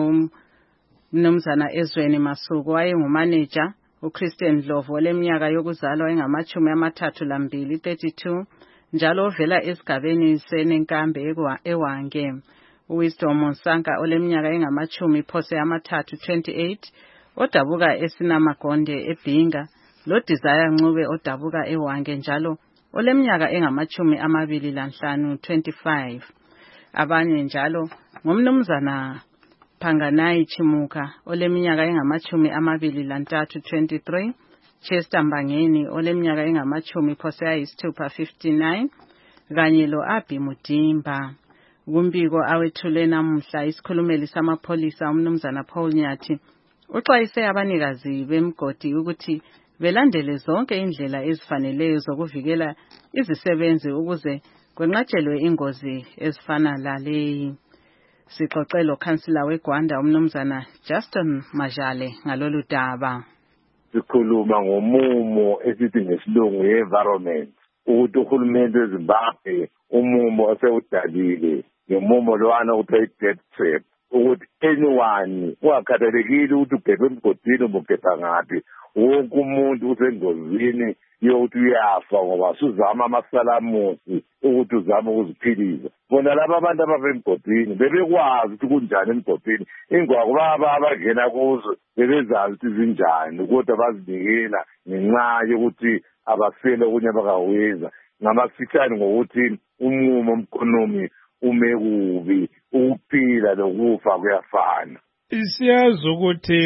umnumzana Ezweni Masuku wayengumaneja, uChristian Ndlovu oleminyaka yokuzalwa engamachumi amathathu lambili thirty-two, njalo ovela esigabeni seNenkambe eWange. uWisdom Nsanka oleminyaka engamachumi phose amathathu twenty-eight, odabuka eSinamagonde eBhinga, lo Desire Ncube odabuka eWange njalo oleminyaka engamachumi amabili lanhlanu twenty-five. Abanye njalo ngumnumzana Phanganayi Chimuka oleminyaka engamachumi amabili lantathu twenty-three, Chester Mbangeni oleminyaka engamachumi phose ayisithupha fifty-nine, kanye lo Abi Mudimba. Kumbiko awethule namuhla isikhulumeli samapholisa umnumzana Paul Nyathi uxwayise abanikazi bemgodi ukuthi belandele zonke indlela ezifaneleyo zokuvikela izisebenzi ukuze kwenqatshelwe ingozi ezifana laleyi. Sixoxelo kansila weGwanda umnumzana Justin Majale ngalolu daba. Sikhuluma ngomumo esithi ngesilungu ye-environment ukuthi uhulumende weZimbabwe umumo osewudalile ngomumo lowana uthe death trap ukuthi anyone ungakhathalekile ukuthi ubhekwe emgodini ubukhetha ngaphi, wonke umuntu usengozini yokuthi uyafa ngoba suzama amasalamusi ukuthi uzama ukuziphilisa. Bona laba abantu abave emgodini bebekwazi ukuthi kunjani emgodini, ingwaqo baba abangena kuzo bebezazi ukuthi zinjani kodwa bazinikela ngenxa yokuthi abasele okunye bakawenza. Ngamafitshane ngokuthi umumo omkhonomi ume kubi, ukuphila lokufa kuyafana. Siyazi ukuthi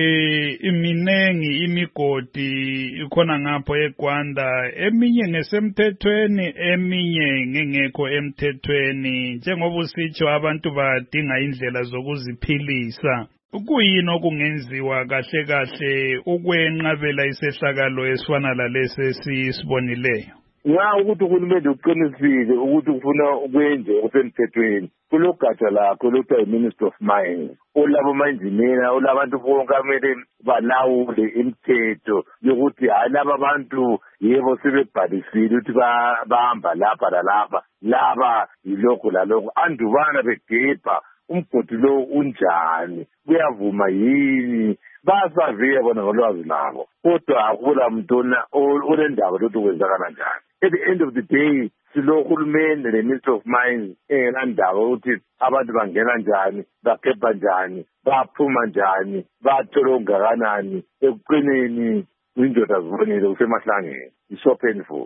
iminengi imigodi ikhona ngapho eGwanda, eminye ngesemthethweni eminye ngengekho emthethweni. Njengoba usitsho abantu badinga indlela zokuziphilisa, kuyini okungenziwa kahle kahle ukwenqabela isehlakalo esifana lalesi esisibonileyo? Nxa ukuthi uhulumende uqinisile ukuthi ufuna ukwenze okusemthethweni, kulogatsha lakho lokuthiwa yi-Ministry of Mines, olabo ama-engineer, olabantu bonke amele balawule imithetho yokuthi hayi laba bantu yebo sebebhalisile ukuthi bahamba lapha lalapha, laba yilokho lalokho, andubana begebha umgodi lo unjani, kuyavuma yini, basaviya bona ngolwazi labo, kodwa akula muntu olendaba lokuthi kwenzakala njani. At the end of the day, silo hulumende le-Ministry of Mines engenandaba ukuthi abantu bangena njani, bagebha njani, baphuma njani, bathola okungakanani, ekuqineni indoda zibonile kusemahlangeni. It's so painful.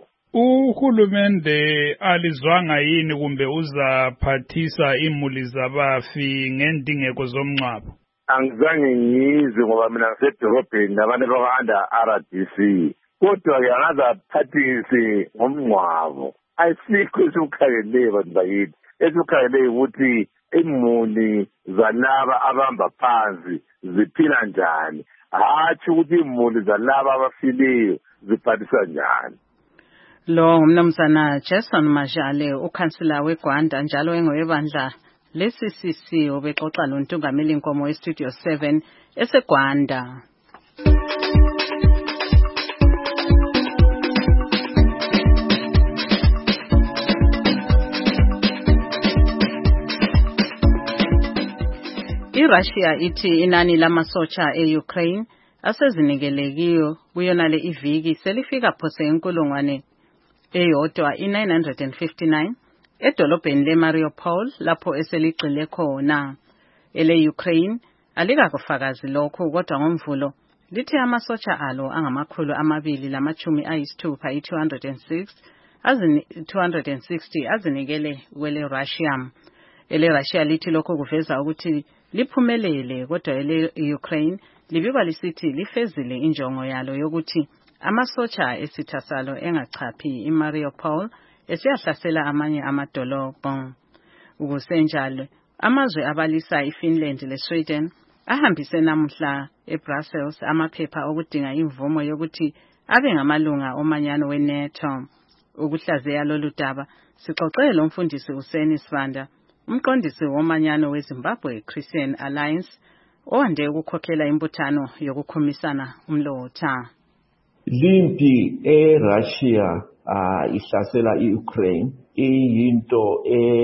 Uhulumende alizwanga yini kumbe uzaphathisa imuli zabafi ngendingeko zomngcwabo? Angizange ngizwe ngoba mina ngisedorobheni nabantu abaka-under R D C, kodwa-ke angazaphathise ngomngcwabo. Ayisikho esikukhangeleyo bantu bakithi, esikukhangeleyo ukuthi imuli zalaba abahamba phansi ziphila njani, hatshi ukuthi imuli zalaba abafileyo ziphathisa njani. Lo umnumzana Jason Majale ukhansila weGwanda njalo engowebandla le-C C C obexoxa lontungameli Nkomo weStudio seven eseGwanda. iRussia ithi inani lamasotsha eUkraine asezinikelekiyo kuyona le iviki selifika phose inkulungwane eyodwa i-nine hundred fifty-nine edolobheni leMariupol lapho eseligxile khona. Ele-Ukraine alikakufakazi lokhu kodwa ngomvulo lithe amasotsha alo angamakhulu amabili lamachumi ayisithupha i-two hundred six azini two hundred sixty azinikele kwele Russia. ele Russia lithi lokho kuveza ukuthi liphumelele kodwa ele Ukraine libikwa lisithi lifezile injongo yalo yokuthi amasotsha esitha salo engachaphi iMariupol esiyahlasela amanye amadolobho. Ukusenjalo amazwe abalisa iFinland leSweden ahambise namuhla eBrussels amaphepha okudinga imvumo yokuthi abe ngamalunga omanyano weNATO. Ukuhlaziya lolu daba sixoxele lo mfundisi uSeni Sivanda, umqondisi womanyano weZimbabwe Christian Alliance owande ukukhokhela imbuthano yokukhumisana umlotha. Limpi eRussia uh, ihlasela iUkraine iyinto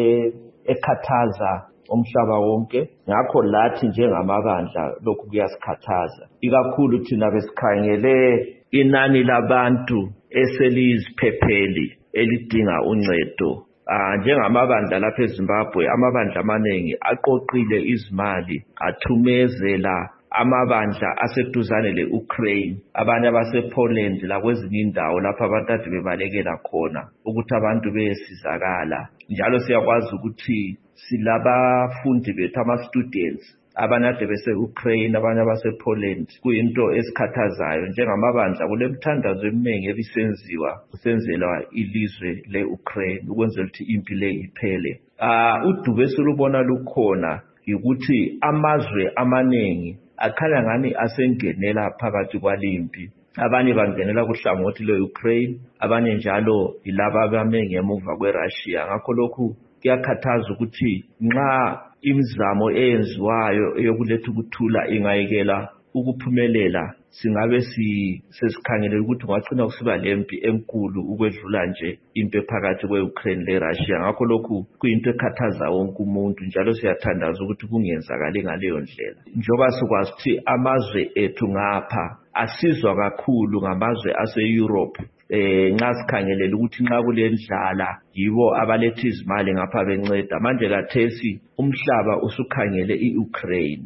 ekhathaza umhlaba wonke, ngakho lathi njengamabandla lokhu kuyasikhathaza, ikakhulu thina besikhangele inani labantu eseliziphepheli elidinga uncedo. Ah njengamabandla lapha eZimbabwe, amabandla amaningi aqoqile izimali athumezela amabandla aseduzane leUkraine, abanye abasePoland lakwezinye indawo lapha abantu ade bebalekela khona ukuthi abantu besizakala. Njalo siyakwazi ukuthi silabafundi bethu ama-students abanye ade bese-Ukraine, abanye abasePoland. Kuyinto esikhathazayo njengamabandla kule mithandazo eminingi ebisenziwa kusenzelwa ilizwe le-Ukraine ukwenzela ukuthi impi le iphele. Ah udubo esilubona lukhona ukuthi amazwe amaningi akhanya ngani asengenela phakathi kwalimpi. Abanye bangenela kuhlangothi le-Ukraine, abanye njalo yilaba abame ngemuva kweRussia. Ngakho lokhu kuyakhathaza ukuthi nxa imizamo eyenziwayo eyokuletha ukuthula ingayekela ukuphumelela, singabe sesikhangele ukuthi ngwagcina kusiba lempi enkulu ukwedlula nje impi phakathi kwe-Ukraine leRussia. Ngakho lokhu kuyinto ekhathaza wonke umuntu, njalo siyathandaza ukuthi kungenzakali ngaleyo ndlela. Njoba sikwazi ukuthi amazwe ethu ngapha asizwa kakhulu ngamazwe ase-Europe, eh nxa sikhangelela ukuthi nxa kulendlala yibo abaletha izimali ngapha benceda. Manje kathesi umhlaba usukhangele iUkraine,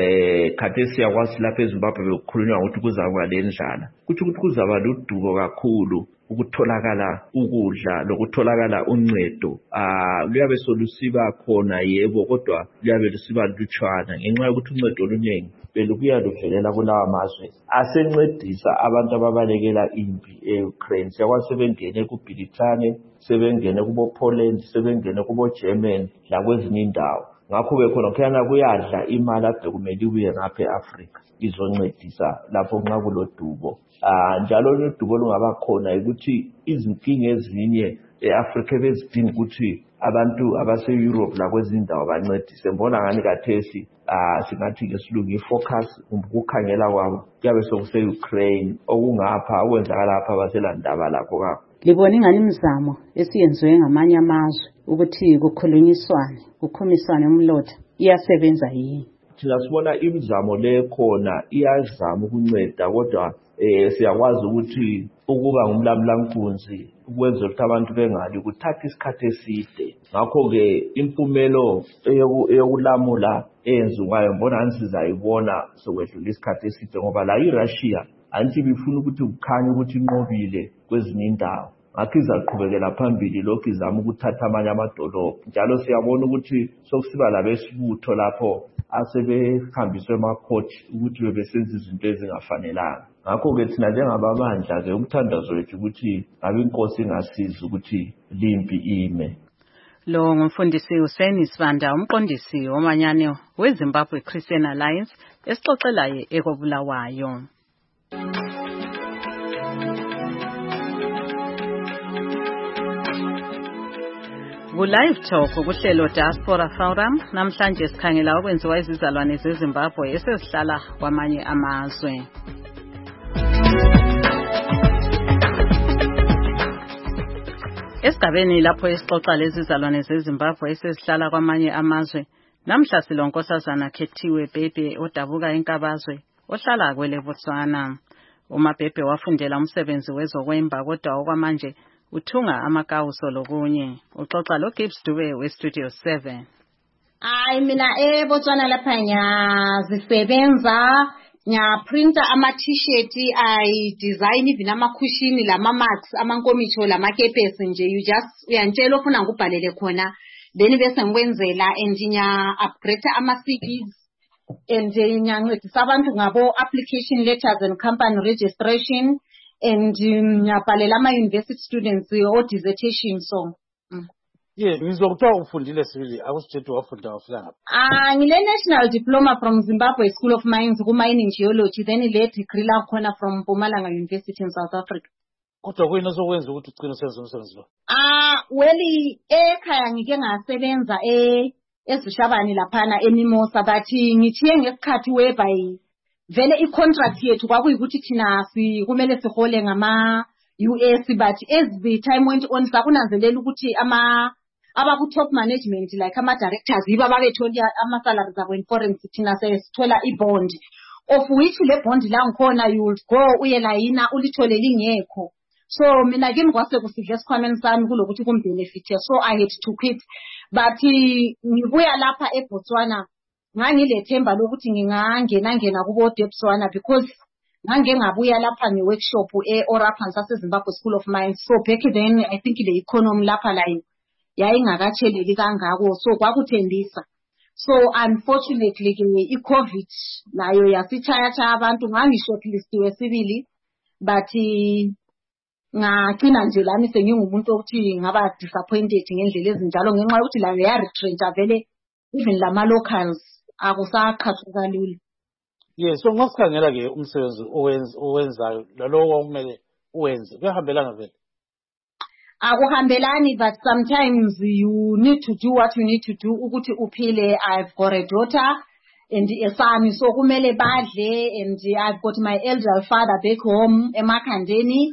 eh khathesi yakwazi lapha eZimbabwe bekukhulunywa ukuthi kuzaba lendlala, kuthi ukuthi kuzaba ludubo kakhulu ukutholakala ukudla lokutholakala uncedo. Ah luyabe solusiba khona yebo, kodwa luyabe lusiba lutshwana ngenxa yokuthi uncedo oluningi belubuya luvelela kulawa mazwe asencedisa abantu ababalekela impi eUkraine. Siyakwazi sebengene kuBritane, sebengene kuboPoland, sebengene kuboGermany lakwezinye indawo. Ngakho bekhona khona kuyadla imali ade kumele ibuye ngapha eAfrica izoncedisa lapho nxa kulodubo. Ah njalo lodubo lungaba khona ukuthi izinkinga ezinye eAfrica bezidinga ukuthi abantu abase-Europe lakwezinye indawo bancedise. Mbona ngani kathesi ah singathi ngesilungu ifocus ukukhangela kwabo kuyabe sokuse-Ukraine, okungapha okwenzakala lapha baselandaba lakho kapho. Libona ingani imizamo esiyenziwe ngamanye amazwe ukuthi kukhulunyiswane kukhumiswane umlotha iyasebenza yini? Thina sibona imizamo le khona iyazama ukunceda, kodwa eh siyakwazi ukuthi ukuba ngumlamulankunzi ukwenza ukuthi abantu bengali kuthatha isikhathi eside. Ngakho ke impumelo eyokulamula eyenziwayo mbona ansizayibona sokwedlula isikhathi eside, ngoba la iRussia anti bifuna ukuthi kukhanye ukuthi inqobile kwezinye indawo. Ngakho izaqhubekela phambili lokhu izama ukuthatha amanye amadolobho. Njalo siyabona ukuthi sokusiba labesibutho lapho asebehambiswe emakhoti ukuthi bebesenza izinto ezingafanelanga. Ngakho ke thina njengababandla ke umthandazo wethu ukuthi ngabe inkosi ingasiza ukuthi limpi ime. Lo ngumfundisi uSeni Sivanda, umqondisi womanyano weZimbabwe Christian Alliance, esixoxelayo ekobulawayo. Ku-Live Talk kuhlelo Diaspora Forum namhlanje sikhangela okwenziwa izizalwane zeZimbabwe esezihlala kwamanye amazwe. Esigabeni lapho esixoxa lezizalwane zeZimbabwe esezihlala kwamanye amazwe, namhla silonkosazana Khethiwe Bhebhe odabuka enkabazwe ohlala kwele Botswana. UMabhebhe wafundela umsebenzi wezokwemba kodwa okwamanje uthunga amakawuso lokunye. Uxoxa lo Gibbs Dube we-Studio seven. Ay mina eBotswana lapha ngiyazisebenza, ngiyaprinta ama-t-shirt, ay design even amakhushini lama-max, amankomitsho lamakepesi nje. You just uyantshela ofuna ngikubhalele khona then bese ngikwenzela and ngiya-upgrade ama-C Vs and ngiyancedisa abantu ngabo application letters and company registration and ngiyabhalela ama-university students o-dissertation so mm. Yeah, ngizwa kuthiwa ufundile sibili akusithethe wafunda wafika ngaphi. Ah, ngile national diploma from Zimbabwe School of Mines ku-mining geology, then le degree lakhona from Mpumalanga University in South Africa. Kodwa kuyini osokwenza ukuthi ugcine usenza umsebenzi lo? Ah, well ekhaya ngike ngasebenza e eSishabani laphana eMimosa but ngithiye ngesikhathi whereby vele i-contract yethu kwakuyikuthi thina si kumele sihole ngama U S but as the time went on sakunanzelela ukuthi ama abaku top management like ama directors yiba babethola ama salaries abo in foreign thina sesithola i-bond of which le bond la ngikhona you will go uye layina ulithole lingekho so mina kimi kwase kusidle esikhwameni sami kulokuthi kumbenefit so I had to quit but ngibuya lapha eBotswana ngangilethemba lokuthi ngingangena ngena kubo Botswana because ngange ngabuya lapha nge-workshop e-Oraphan sase-Zimbabwe School of Mines so back then I think the economy lapha line yayingakatsheleli kangako so kwakuthembisa so unfortunately ke i-COVID nayo yasitshaya-tshaya abantu ngangishortlistiwe sibili but ngagcina nje lami sengingumuntu okuthi ngaba disappointed ngendlela ezinjalo ngenxa yokuthi layo ya-retrencha vele even lama-locals akusaqhathuka lula. Yeah, so ngasikhangela ke umsebenzi owenza owenzayo lalowo okumele uwenze kuyahambelana vele. Akuhambelani but sometimes you need to do what you need to do ukuthi uphile. I've got a daughter and a son so kumele badle and I've got my elder father back home eMakhandeni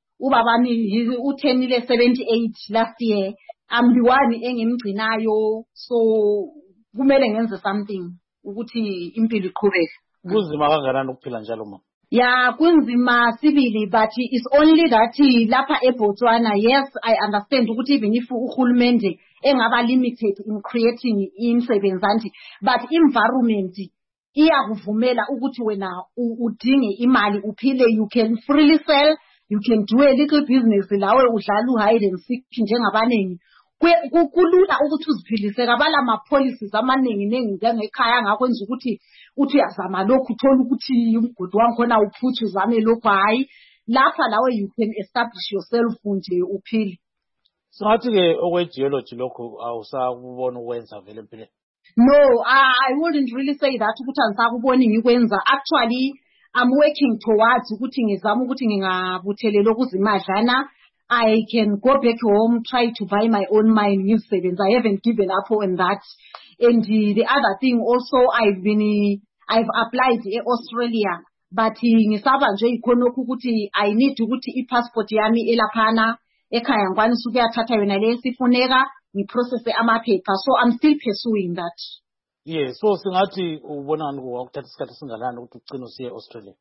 ubabami uthenile seventy-eight last year I'm the one engimgcinayo so kumele ngenze something ukuthi impilo iqhubeke. Kunzima kangakanani ukuphila njalo mama? Yeah, kunzima sibili but it's only that lapha eBotswana yes I understand ukuthi even if uhulumende engaba limited in creating imisebenzi but environment iyakuvumela ukuthi wena udinge imali uphile you can freely sell you can do a little business lawe udlala hide and seek njengabanengi kulula ukuthi uziphilise kabala ama policies amaningi nengi njengekhaya ngakwenza ukuthi uthi uyazama lokhu uthola ukuthi umgodi wakho khona uphuthi uzame lokhu hayi lapha lawe you can establish yourself nje uphile. Singathi ke okwe geology lokho awusakubona ukwenza vele empilweni? No, I wouldn't really say that ukuthi angisakuboni ngikwenza. Actually I'm working towards ukuthi ngizama ukuthi ngingabuthelela okuzimadlana. I can go back home, try to buy my own mine ngisebenza. I haven't given up on that. And uh, the other thing also I've been I've applied in Australia but ngisaba nje ikhonokho ukuthi I need ukuthi i-passport yami elaphana ekhaya ngikwanisa ukuyathatha yona le sifuneka ngiprocess amaphepha so I'm still pursuing that. Yeah, so singathi ubona ngoku ukuthatha isikhathi singalani ukuthi ugcine usiye Australia?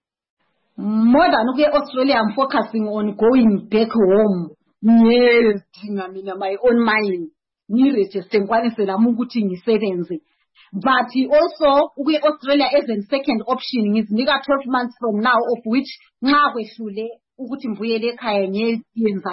More than ukuya Australia I'm focusing on going back home. Yes, dinga mina my own mine. Ngiregister ngikwanise lami ukuthi ngisebenze. But also ukuya Australia as a second option ngizinika twelve months from now of which nxa kwehlule ukuthi mbuyele ekhaya ngiyenza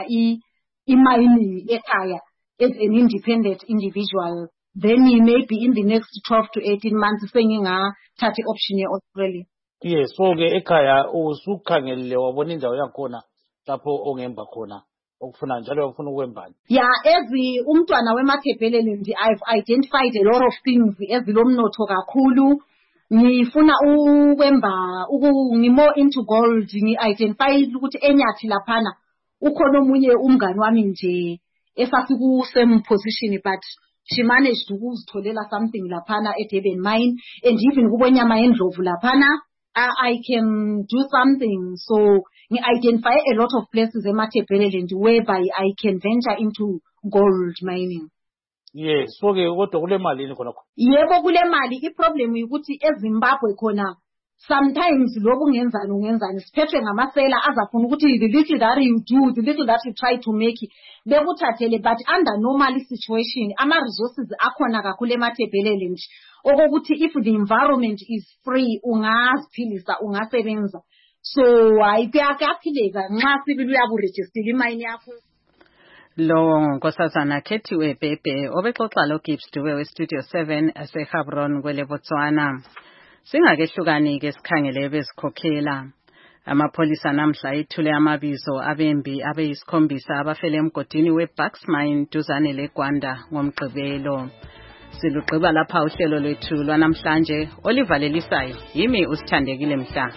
i-mining ekhaya as an independent individual then maybe in the next twelve to eighteen months sengingathatha i-option ye-Australia. Yes, so ke ekhaya usukhangelile wabona indawo yakhona lapho ongemba khona okufuna njalo ufuna ukwembani? Yeah, as umntwana weMathebhelele nje I've identified a lot of things ezilomnotho kakhulu. Ngifuna ukwemba ngimo into gold ngi-identify ukuthi enyathi laphana ukhona omunye umngani wami nje esasiku same position but she managed ukuzitholela something laphana eDurban mine and even kubonyama endlovu laphana I can do something so ngi-identify a lot of places eMathebhelele whereby I can venture into gold mining. Yes, so ke kodwa kule malini khona khona? Yebo kule mali iproblem ukuthi eZimbabwe khona sometimes lokhu ngenzani ungenzani siphethwe ngamasela azafuna ukuthi the little that you do the little that you try to make bekuthathele but under normal situation ama resources akhona kakhulu eMathebhelele nje okokuthi if the environment is free ungaziphilisa ungasebenza so ayikuyaphileka nxa sibili uyakuregister imine yakho. Lo nkosazana Khethiwe Bhebhe obexoxa lo Gibbs Dube we Studio seven eseHabron kwele Botswana. Singakehlukani ke sikhangele bezikhokhela. Amapholisa namhla ithule amabizo abembi abeyisikhombisa abafele emgodini weBucks Mine duzane leGwanda ngomgqibelo. Silugqiba lapha uhlelo lwethu lwanamhlanje olivalelisayo yimi usithandekile mhla.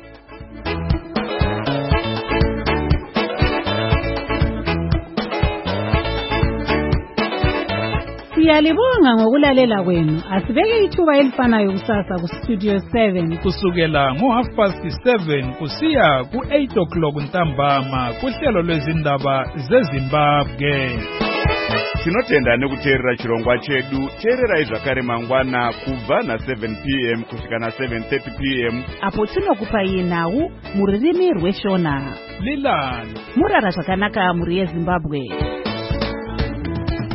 Siyalibonga ngokulalela kwenu. Asibeke ithuba elifanayo kusasa ku Studio seven kusukela ngo half past seven kusiya ku eight o'clock ntambama kuhlelo lwezindaba zeZimbabwe. Tinotenda nekuteerera chirongwa chedu. Teererai zvakare mangwana kubva na seven p m kusvika na seven thirty p m apo tinokupai nhau muririmi rweshona. Lilani Murara zvakanaka muri yeZimbabwe.